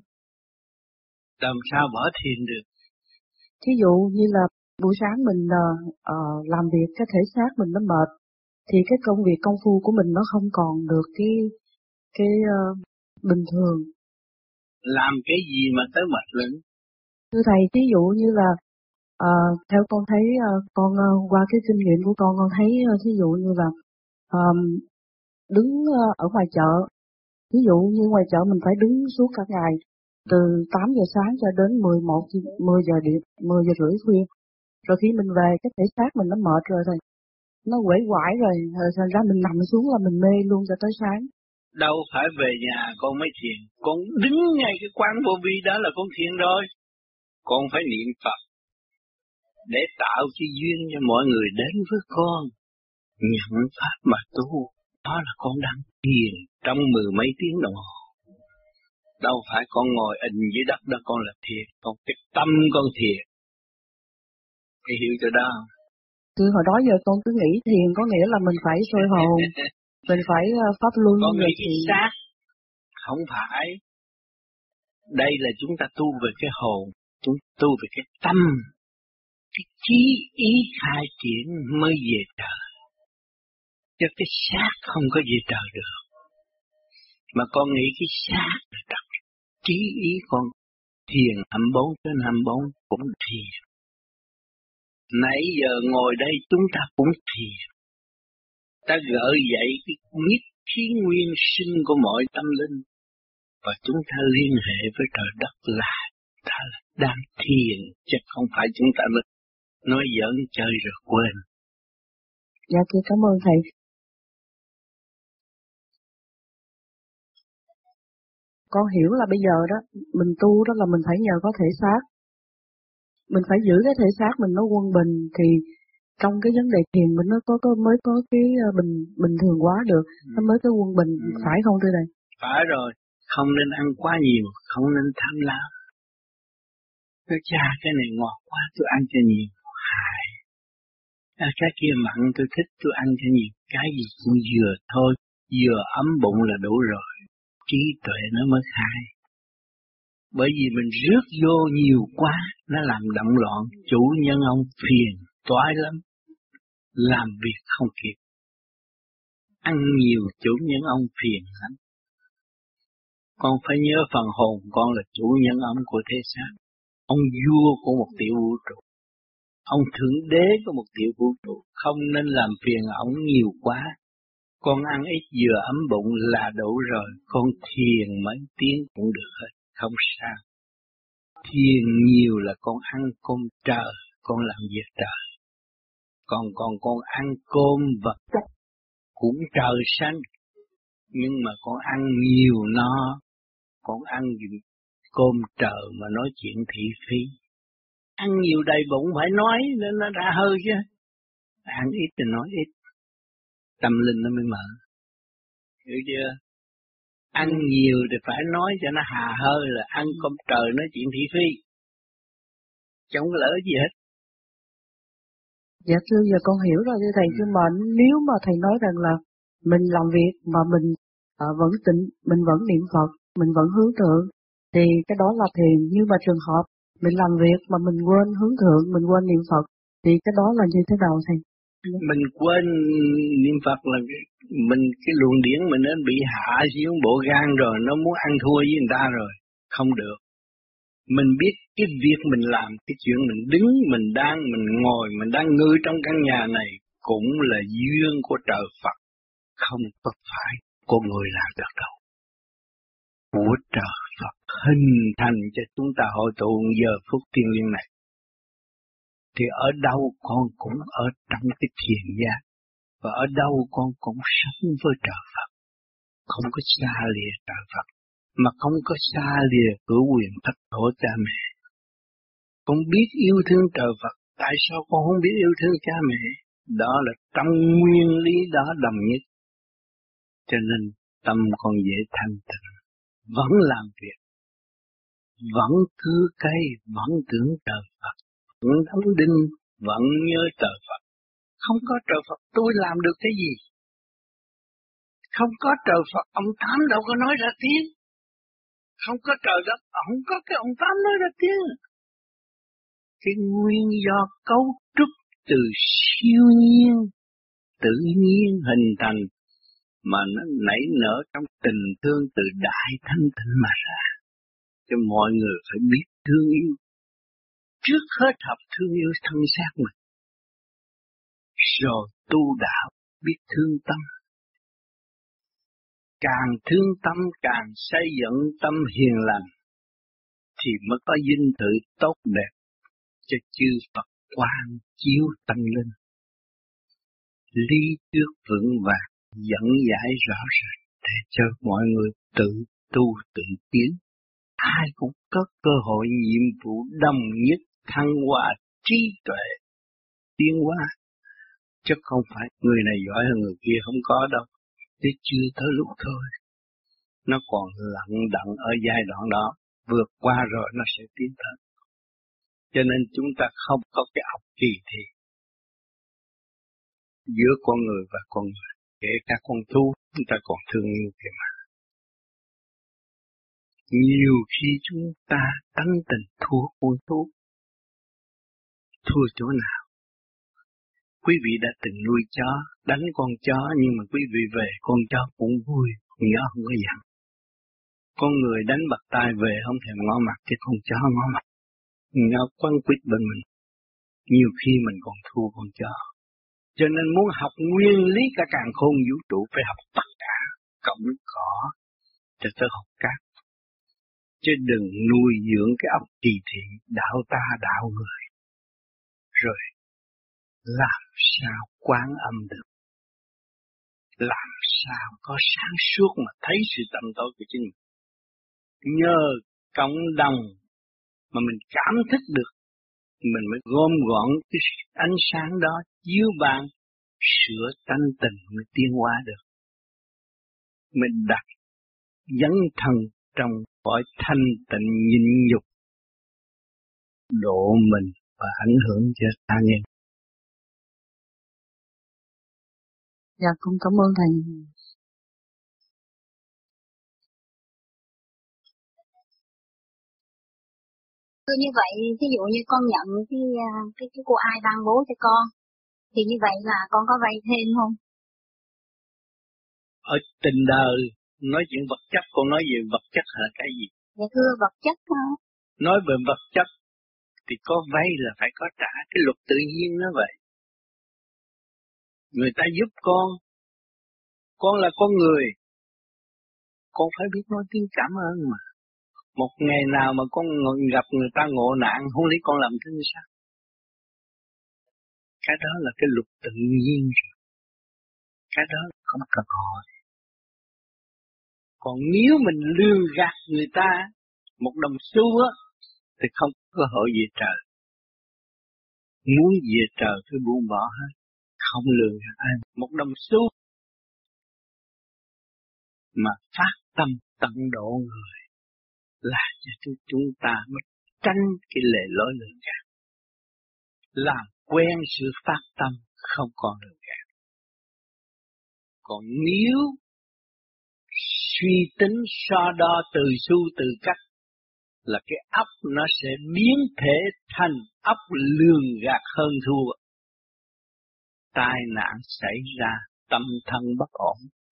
Làm sao bỏ thiền được? Thí dụ như là buổi sáng mình làm việc cái thể xác mình nó mệt, thì cái công việc công phu của mình nó không còn được cái bình thường. Làm cái gì mà tới mệt lên? Thưa Thầy, ví dụ như là theo con thấy con qua cái kinh nghiệm của con thấy ví dụ như là đứng ở ngoài chợ, ví dụ như ngoài chợ mình phải đứng suốt cả ngày từ 8 giờ sáng cho đến 10 giờ rưỡi khuya. Rồi khi mình về cái thể xác mình nó mệt rồi thầy, nó uể oải rồi, thành ra mình nằm xuống là mình mê luôn cho tới sáng. Đâu phải về nhà con mới thiền, con đứng ngay cái quán vô vi đó là con thiền rồi. Con phải niệm Phật để tạo cái duyên cho mọi người đến với con, nhận pháp mà tu. Đó là con đang thiền trong 10 mấy tiếng đồng hồ. Đâu phải con ngồi ình dưới đất đó con là thiền, con cái tâm con thiền. Phải hiểu cho đó. Từ hồi đó giờ con cứ nghĩ thiền có nghĩa là mình phải soi hồn, mình phải pháp luân. Con nghĩ cái xác, không phải. Đây là chúng ta tu về cái hồn, chúng tu về cái tâm, cái chí ý khai triển mới về trời. Chứ cái xác không có về trời được. Mà con nghĩ cái xác là trật, chí ý con thiền 24/24 cũng thiền. Nãy giờ ngồi đây chúng ta cũng thiền. Ta gợi dậy cái nhất khí nguyên sinh của mọi tâm linh. Và chúng ta liên hệ với trời đất là ta đang thiền, chứ không phải chúng ta nói giỡn chơi rồi quên. Dạ thưa cảm ơn Thầy. Con hiểu là bây giờ đó, mình tu đó là mình phải nhờ có thể xác. Mình phải giữ cái thể xác mình nó quân bình, thì trong cái vấn đề thiền mình nó mới có cái bình thường quá được, nó mới có quân bình, phải không thưa Thầy? Phải rồi, không nên ăn quá nhiều, không nên tham lam. Cái cha cái này ngọt quá, tôi ăn cho nhiều, hại. Cái kia mặn tôi thích, tôi ăn cho nhiều, cái gì cũng vừa thôi, vừa ấm bụng là đủ rồi, trí tuệ nó mới khai. Bởi vì mình rước vô nhiều quá, nó làm động loạn, chủ nhân ông phiền, toái lắm, làm việc không kịp. Ăn nhiều chủ nhân ông phiền lắm. Con phải nhớ phần hồn con là chủ nhân ông của thế gian. Ông vua của một tiểu vũ trụ. Ông thượng đế của một tiểu vũ trụ. Không nên làm phiền ông nhiều quá. Con ăn ít vừa ấm bụng là đủ rồi. Con thiền mấy tiếng cũng được hết. Không sao. Thiền nhiều là con ăn cơm trời. Con làm việc trời. Còn con ăn cơm vật chất cũng trời xanh. Nhưng mà con ăn nhiều no. Con ăn cơm trời mà nói chuyện thị phi. Ăn nhiều đầy bụng phải nói nên nó ra hơi chứ. Ăn ít thì nói ít. Tâm linh nó mới mở. Hiểu chưa? Ăn nhiều thì phải nói cho nó hà hơi là ăn cơm trời nói chuyện thị phi. Chẳng có lỡ gì hết. Dạ thưa, giờ con hiểu rồi thưa Thầy, nhưng mà nếu mà Thầy nói rằng là mình làm việc mà mình vẫn tịnh, mình vẫn niệm Phật, mình vẫn hướng thượng, thì cái đó là thiền. Nhưng mà trường hợp mình làm việc mà mình quên hướng thượng, mình quên niệm Phật, thì cái đó là như thế nào Thầy? Mình quên niệm Phật là cái luồng điển mình nó bị hạ xuống bộ gan rồi, nó muốn ăn thua với người ta rồi, không được. Mình biết cái việc mình làm, cái chuyện mình đứng, mình ngồi, mình đang ngư trong căn nhà này cũng là duyên của trời Phật, không có phải con người làm được đâu. Của trời Phật hình thành cho chúng ta hội tụ giờ phút thiêng liêng này. Thì ở đâu con cũng ở trong cái thiền giác, và ở đâu con cũng sống với trời Phật, không có xa lìa trời Phật, mà không có xa lìa cửu quyền thất tổ cha mẹ. Con biết yêu thương trời Phật, tại sao con không biết yêu thương cha mẹ? Đó là trong nguyên lý đó đồng nhất. Cho nên tâm con dễ thanh tịnh, vẫn làm việc, vẫn cưa cây, vẫn tưởng trời Phật, vẫn đóng đinh, vẫn nhớ trời Phật. Không có trời Phật tôi làm được cái gì? Không có trời Phật ông Tám đâu có nói ra tiếng. Không có trời đất, không có cái ông Tám nói ra tiếng. Cái nguyên do cấu trúc từ siêu nhiên, tự nhiên hình thành, mà nó nảy nở trong tình thương từ đại thanh tịnh mà ra. Cho mọi người phải biết thương yêu. Trước hết học thương yêu thân xác mình. Rồi tu đạo biết thương tâm. Càng thương tâm càng xây dựng tâm hiền lành, thì mới có vinh tự tốt đẹp cho chư Phật quang chiếu tâm linh. Lý trước vững vàng dẫn giải rõ ràng để cho mọi người tự tu tự tiến. Ai cũng có cơ hội nhiệm vụ đồng nhất thăng hoa trí tuệ tiến hóa, chứ không phải người này giỏi hơn người kia, không có đâu. Thế chưa tới lúc thôi. Nó còn lặng đặng ở giai đoạn đó, vượt qua rồi nó sẽ tiến tới. Cho nên chúng ta không có cái óc kỳ thị giữa con người và con người. Kể cả con thú, chúng ta còn thương yêu kìa mà. Nhiều khi chúng ta tánh tình thua con thú. Thua chỗ nào? Quý vị đã từng nuôi chó, đánh con chó, nhưng mà quý vị về con chó cũng vui, nhớ không có giận. Con người đánh bật tay về không thèm ngó mặt, chứ con chó ngó mặt. Nó quấn quýt bên mình. Nhiều khi mình còn thua con chó. Cho nên muốn học nguyên lý cả càn khôn vũ trụ phải học tất cả, cộng cỏ, cho tới học cát. Chứ đừng nuôi dưỡng cái óc kỳ thị, đạo ta đạo người. Rồi làm sao quán âm được? Làm sao có sáng suốt mà thấy sự tâm tối của chính mình? Nhờ cộng đồng mà mình cảm thức được, mình mới gom gọn cái ánh sáng đó chiếu ban, sửa tánh tình mới tiến hóa được. Mình đặt dấn thân trong cõi thanh tịnh nhịn nhục, độ mình và ảnh hưởng cho ta nhân. Dạ, con cảm ơn thầy. Cứ như vậy, ví dụ như con nhận cái cô ai ban bố cho con, thì như vậy là con có vay thêm không? Ở tình đời, nói chuyện vật chất, con nói về vật chất là cái gì? Dạ thưa, vật chất thôi. Nói về vật chất, thì có vay là phải có trả, cái luật tự nhiên nó vậy. Người ta giúp con là con người, con phải biết nói tiếng cảm ơn mà. Một ngày nào mà con gặp người ta ngộ nạn, không lý con làm thế sao? Cái đó là cái luật tự nhiên rồi. Cái đó không cần hỏi. Còn nếu mình lừa gạt người ta một đồng xu á, thì không có cơ hội về trời. Muốn về trời phải buông bỏ hết, không lừa gạt ai một đồng xu, mà phát tâm tận độ người, là cho chúng ta mới tránh cái lề lối lừa gạt. Làm quen sự phát tâm, không còn lừa gạt. Còn nếu suy tính so đo từ xu từ cách, là cái óc nó sẽ biến thể thành óc lường gạt hơn thua. tai nạn xảy ra, tâm thân bất ổn,